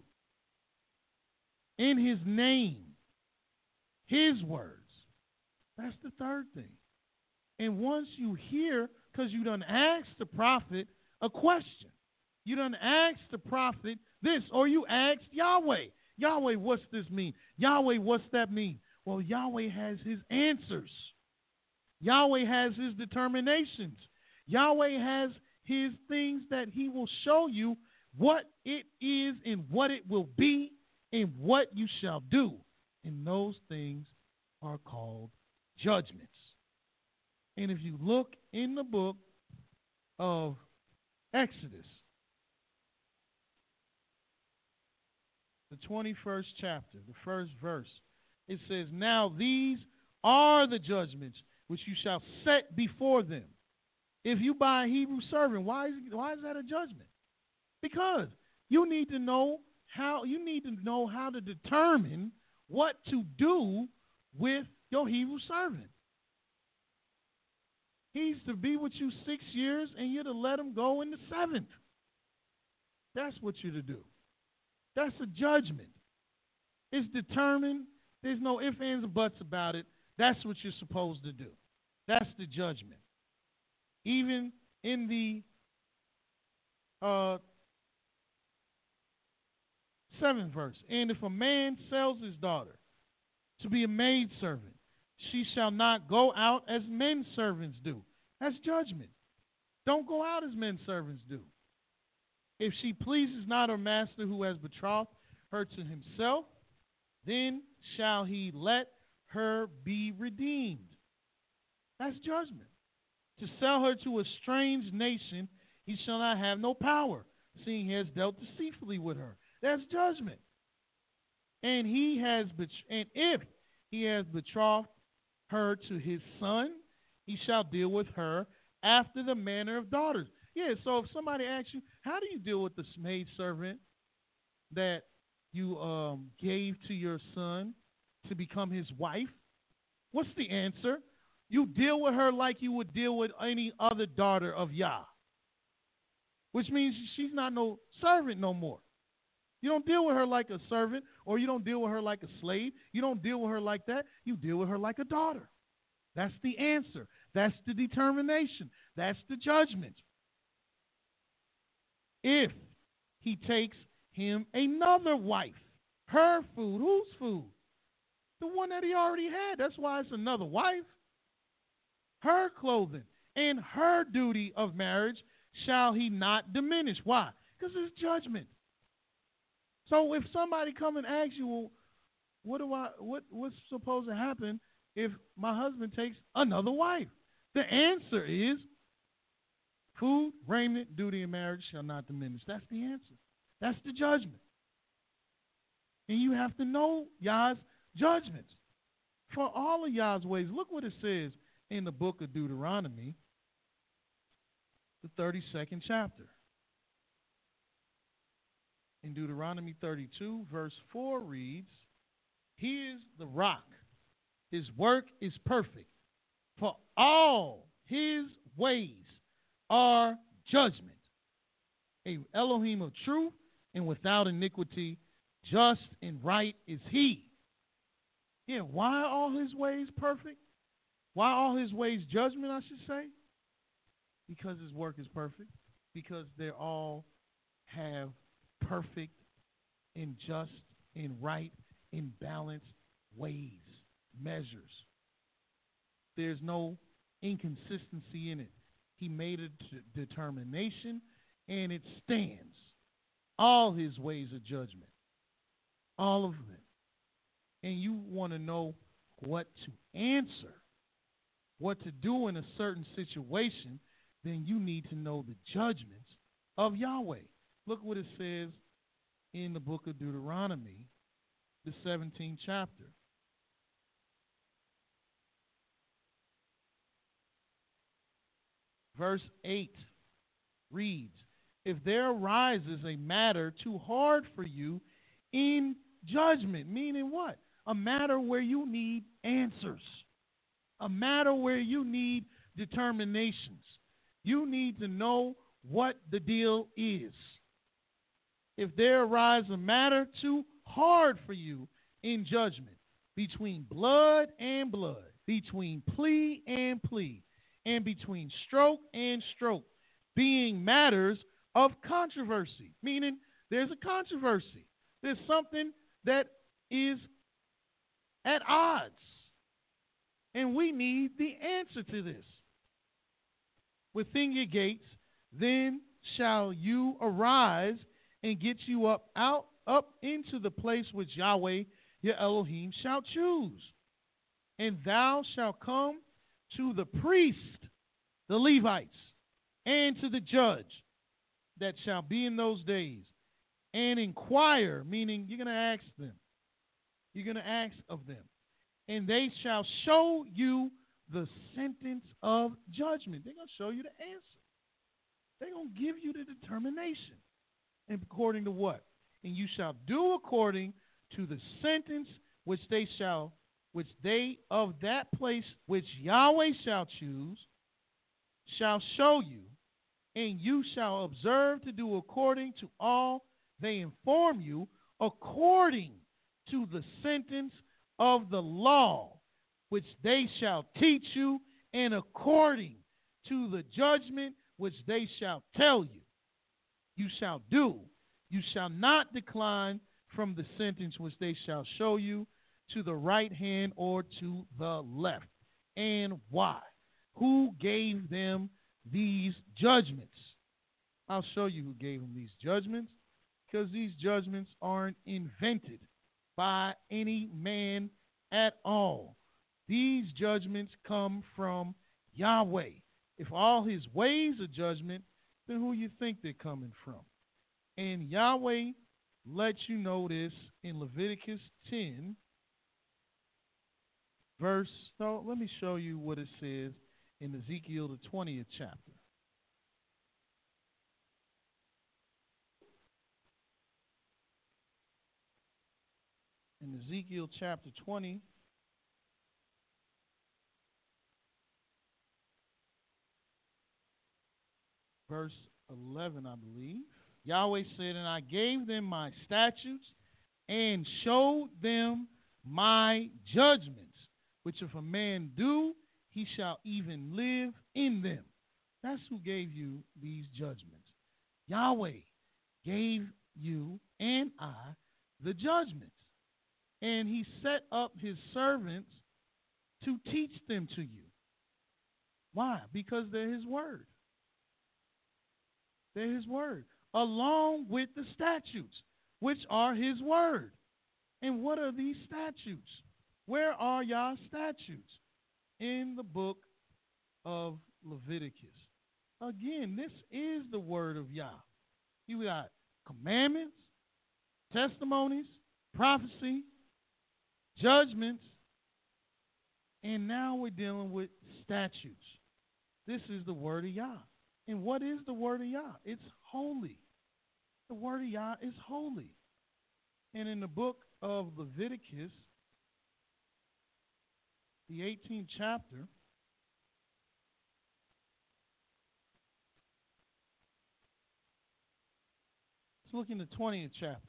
in his name, his words. That's the third thing. And once you hear, because you done asked the prophet a question, you done asked the prophet this, or you asked Yahweh, Yahweh, what's this mean? Yahweh, what's that mean? Well, Yahweh has his answers. Yahweh has his determinations. Yahweh has his things that he will show you what it is and what it will be and what you shall do. And those things are called judgments. And if you look in the book of Exodus, the twenty-first chapter, the first verse, it says, now these are the judgments which you shall set before them. If you buy a Hebrew servant, why is, why is that a judgment? Because you need to know how you need to know how to determine what to do with your Hebrew servant. He's to be with you six years, and you're to let him go in the seventh. That's what you're to do. That's a judgment. It's determined. There's no ifs, ands, or buts about it. That's what you're supposed to do. That's the judgment. Even in the uh, seventh verse, and if a man sells his daughter to be a maidservant, she shall not go out as men servants do. That's judgment. Don't go out as men servants do. If she pleases not her master who has betrothed her to himself, then shall he let her be redeemed. That's judgment. To sell her to a strange nation, he shall not have no power, seeing he has dealt deceitfully with her. That's judgment. And he has, bet- and if he has betrothed her to his son, he shall deal with her after the manner of daughters. Yeah, so if somebody asks you, how do you deal with the maid servant that you um, gave to your son to become his wife? What's the answer? You deal with her like you would deal with any other daughter of Yah, which means she's not no servant no more. You don't deal with her like a servant, or you don't deal with her like a slave. You don't deal with her like that. You deal with her like a daughter. That's the answer. That's the determination. That's the judgment. If he takes him another wife. Her food. Whose food? The one that he already had. That's why it's another wife. Her clothing and her duty of marriage shall he not diminish. Why? Because it's judgment. So if somebody come and asks you, well, what do I what what's supposed to happen if my husband takes another wife? The answer is food, raiment, duty, and marriage shall not diminish. That's the answer. That's the judgment. And you have to know Yah's judgments for all of Yah's ways. Look what it says in the book of Deuteronomy, the thirty-second chapter. In Deuteronomy thirty-two, verse four reads, He is the rock. His work is perfect. For all his ways are judgment. A Elohim of truth and without iniquity, just and right is he. Yeah, why are all his ways perfect? Why are all his ways judgment, I should say? Because his work is perfect. Because they all have perfect and just and right and balanced ways, measures. There's no inconsistency in it. He made a t- determination, and it stands. All his ways are judgment. All of them. And you want to know what to answer, what to do in a certain situation, then you need to know the judgments of Yahweh. Look what it says in the book of Deuteronomy, the seventeenth chapter. Verse eight reads, If there arises a matter too hard for you in judgment, meaning what? A matter where you need answers. A matter where you need determinations. You need to know what the deal is. If there arises a matter too hard for you in judgment, between blood and blood, between plea and plea, and between stroke and stroke, being matters of controversy, meaning there's a controversy. There's something that is at odds, and we need the answer to this. Within your gates, then shall you arise and get you up out up into the place which Yahweh your Elohim shall choose. And thou shalt come to the priest, the Levites, and to the judge that shall be in those days, and inquire, meaning you're going to ask them. You're going to ask of them. And they shall show you the sentence of judgment. They're going to show you the answer. They're going to give you the determination. And according to what? And you shall do according to the sentence which they shall, which they of that place which Yahweh shall choose, shall show you, and you shall observe to do according to all they inform you, according to the sentence of the law which they shall teach you, and according to the judgment which they shall tell you. You shall do. You shall not decline from the sentence which they shall show you, to the right hand or to the left. And why? Who gave them these judgments? I'll show you who gave them these judgments, because these judgments aren't invented by any man at all. These judgments come from Yahweh. If all his ways are judgment, then who you think they're coming from? And Yahweh lets you know this in Leviticus ten, verse, so let me show you what it says in Ezekiel, the twentieth chapter. In Ezekiel chapter twenty, verse eleven, I believe. Yahweh said, and I gave them my statutes and showed them my judgments, which if a man do, he shall even live in them. That's who gave you these judgments. Yahweh gave you and I the judgments. And he set up his servants to teach them to you. Why? Because they're his word. They're his word, along with the statutes, which are his word. And what are these statutes? Where are y'all statutes? In the book of Leviticus. Again, this is the word of Yah. You got commandments, testimonies, prophecy, judgments, and now we're dealing with statutes. This is the word of Yah. And what is the word of Yah? It's holy. The word of Yah is holy. And in the book of Leviticus, the eighteenth chapter, let's look in the twentieth chapter.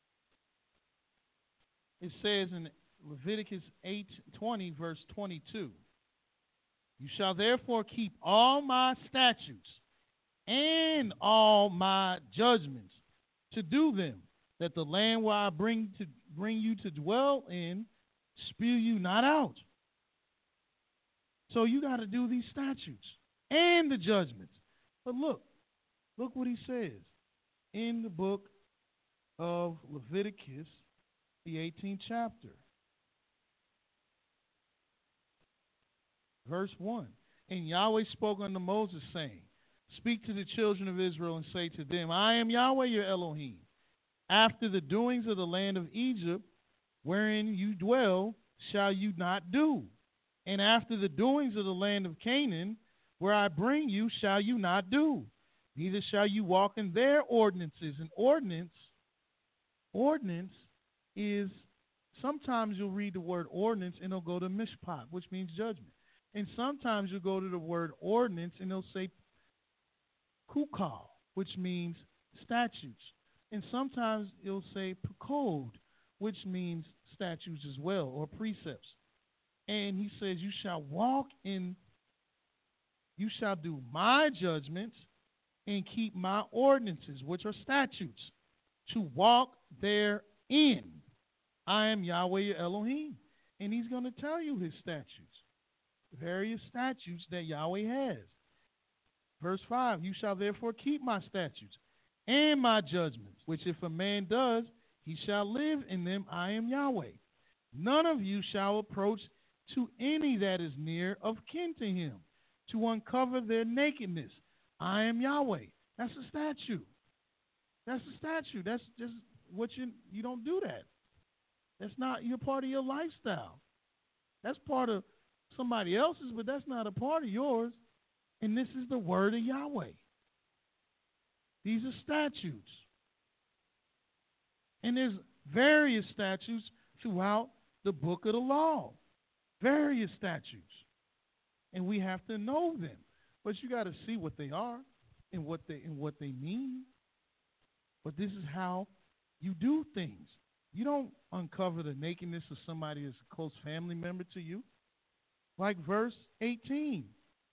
It says in Leviticus eight twenty, verse twenty-two, you shall therefore keep all my statutes and all my judgments to do them, that the land where I bring to bring you to dwell in spew you not out. So you got to do these statutes and the judgments. But look, look what he says in the book of Leviticus, the eighteenth chapter. Verse one, and Yahweh spoke unto Moses, saying, speak to the children of Israel and say to them, I am Yahweh your Elohim. After the doings of the land of Egypt, wherein you dwell, shall you not do. And after the doings of the land of Canaan, where I bring you, shall you not do. Neither shall you walk in their ordinances. And ordinance, ordinance is, sometimes you'll read the word ordinance and it'll go to mishpat, which means judgment. And sometimes you'll go to the word ordinance and it'll say kukal, which means statutes. And sometimes it'll say pekod, which means statutes as well, or precepts. And he says, you shall walk in, you shall do my judgments and keep my ordinances, which are statutes, to walk therein. I am Yahweh your Elohim. And he's going to tell you his statutes, various statutes that Yahweh has. Verse five, you shall therefore keep my statutes and my judgments, which if a man does, he shall live in them. I am Yahweh. None of you shall approach to any that is near of kin to him, to uncover their nakedness. I am Yahweh. That's a statute. That's a statute. That's just what you, you don't do that. That's not your part of your lifestyle. That's part of somebody else's, but that's not a part of yours. And this is the word of Yahweh. These are statutes. And there's various statutes throughout the book of the law. Various statutes. And we have to know them. But you got to see what they are and what they and what they mean. But this is how you do things. You don't uncover the nakedness of somebody that's a close family member to you. Like verse eighteen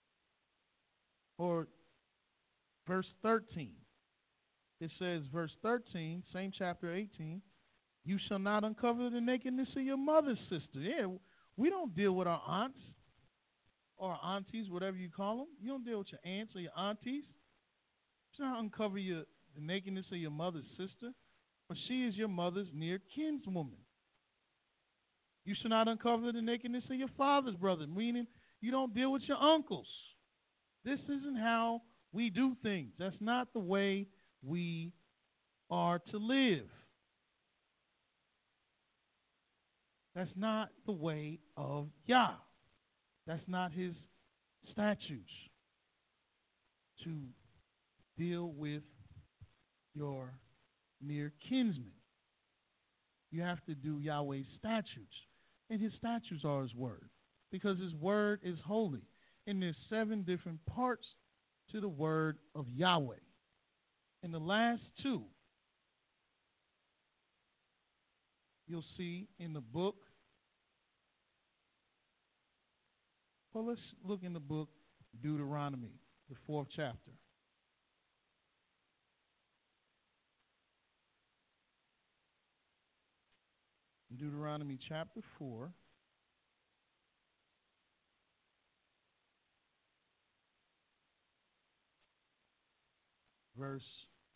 or verse thirteen. It says, verse thirteen, same chapter eighteen, you shall not uncover the nakedness of your mother's sister. Yeah, we don't deal with our aunts or aunties, whatever you call them. You don't deal with your aunts or your aunties. You shall not uncover your, the nakedness of your mother's sister, for she is your mother's near kinswoman. You shall not uncover the nakedness of your father's brother, meaning you don't deal with your uncles. This isn't how we do things. That's not the way we are to live. That's not the way of Yah. That's not his statutes to deal with your near kinsmen. You have to do Yahweh's statutes. And his statutes are his word, because his word is holy. And there's seven different parts to the word of Yahweh. And the last two, you'll see in the book. Well, let's look in the book Deuteronomy, the fourth chapter. Deuteronomy chapter four. Verse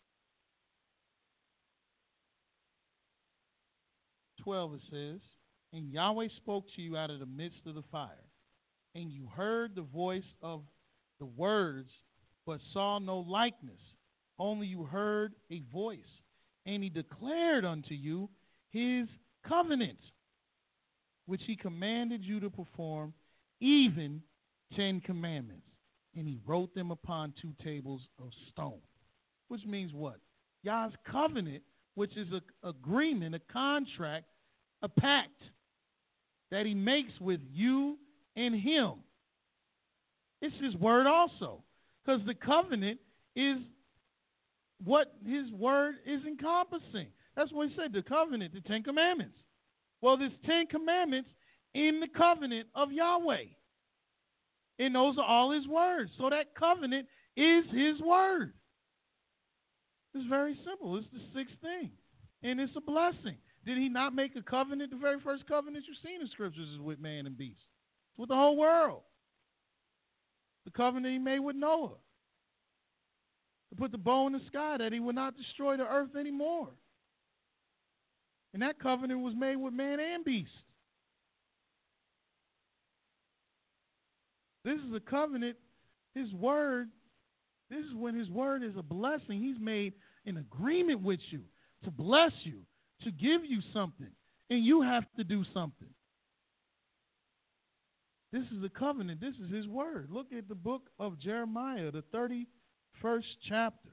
twelve, it says, and Yahweh spoke to you out of the midst of the fire, and you heard the voice of the words, but saw no likeness. Only you heard a voice, and he declared unto you his covenant, which he commanded you to perform, even ten commandments. And he wrote them upon two tables of stone. Which means what? Yah's covenant, which is an agreement, a contract, a pact that he makes with you and him. It's his word also, because the covenant is what his word is encompassing. That's what he said, the covenant, the Ten Commandments. Well, there's Ten Commandments in the covenant of Yahweh. And those are all his words. So that covenant is his word. It's very simple. It's the sixth thing. And it's a blessing. Did he not make a covenant? The very first covenant you've seen in scriptures is with man and beast. It's with the whole world. The covenant he made with Noah. To put the bow in the sky that he would not destroy the earth anymore. And that covenant was made with man and beast. This is a covenant. His word, this is when his word is a blessing. He's made an agreement with you to bless you, to give you something, and you have to do something. This is a covenant. This is his word. Look at the book of Jeremiah, the thirty-first chapter.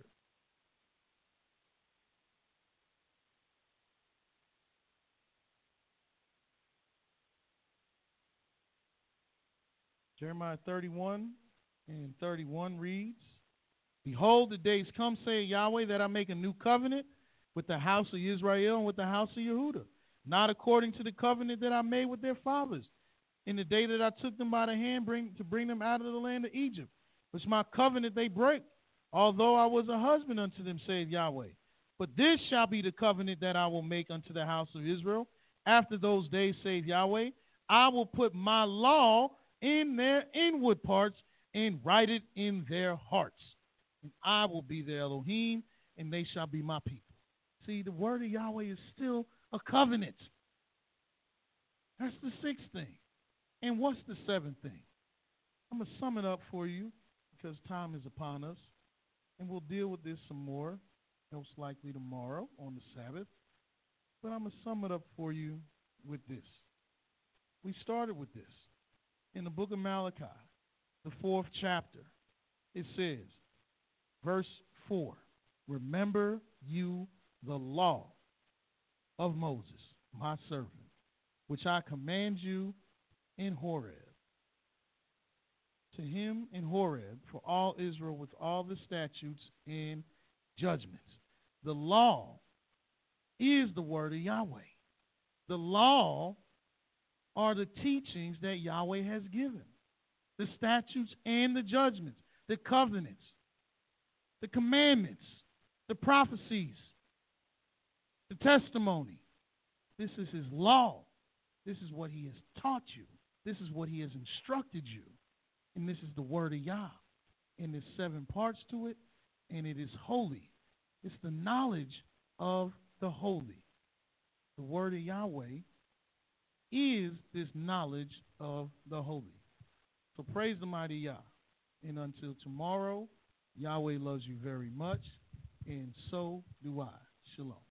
Jeremiah thirty-one and thirty-one reads, behold, the days come, saith Yahweh, that I make a new covenant with the house of Israel and with the house of Yehudah, not according to the covenant that I made with their fathers in the day that I took them by the hand bring, to bring them out of the land of Egypt, which my covenant they break, although I was a husband unto them, saith Yahweh. But this shall be the covenant that I will make unto the house of Israel. After those days, saith Yahweh, I will put my law in their inward parts and write it in their hearts. And I will be their Elohim, and they shall be my people. See, the word of Yahweh is still a covenant. That's the sixth thing. And what's the seventh thing? I'm going to sum it up for you because time is upon us. And we'll deal with this some more, most likely tomorrow on the Sabbath. But I'm going to sum it up for you with this. We started with this. In the book of Malachi, the fourth chapter, it says, verse four, remember you the law of Moses, my servant, which I command you in Horeb. To him in Horeb for all Israel with all the statutes and judgments. The law is the word of Yahweh. The law are the teachings that Yahweh has given. The statutes and the judgments, the covenants, the commandments, the prophecies, the testimony. This is his law. This is what he has taught you. This is what he has instructed you. And this is the word of Yah. And there's seven parts to it, and it is holy. It's the knowledge of the holy. The word of Yahweh is this knowledge of the holy. So praise the mighty Yah. And until tomorrow, Yahweh loves you very much, and so do I. Shalom.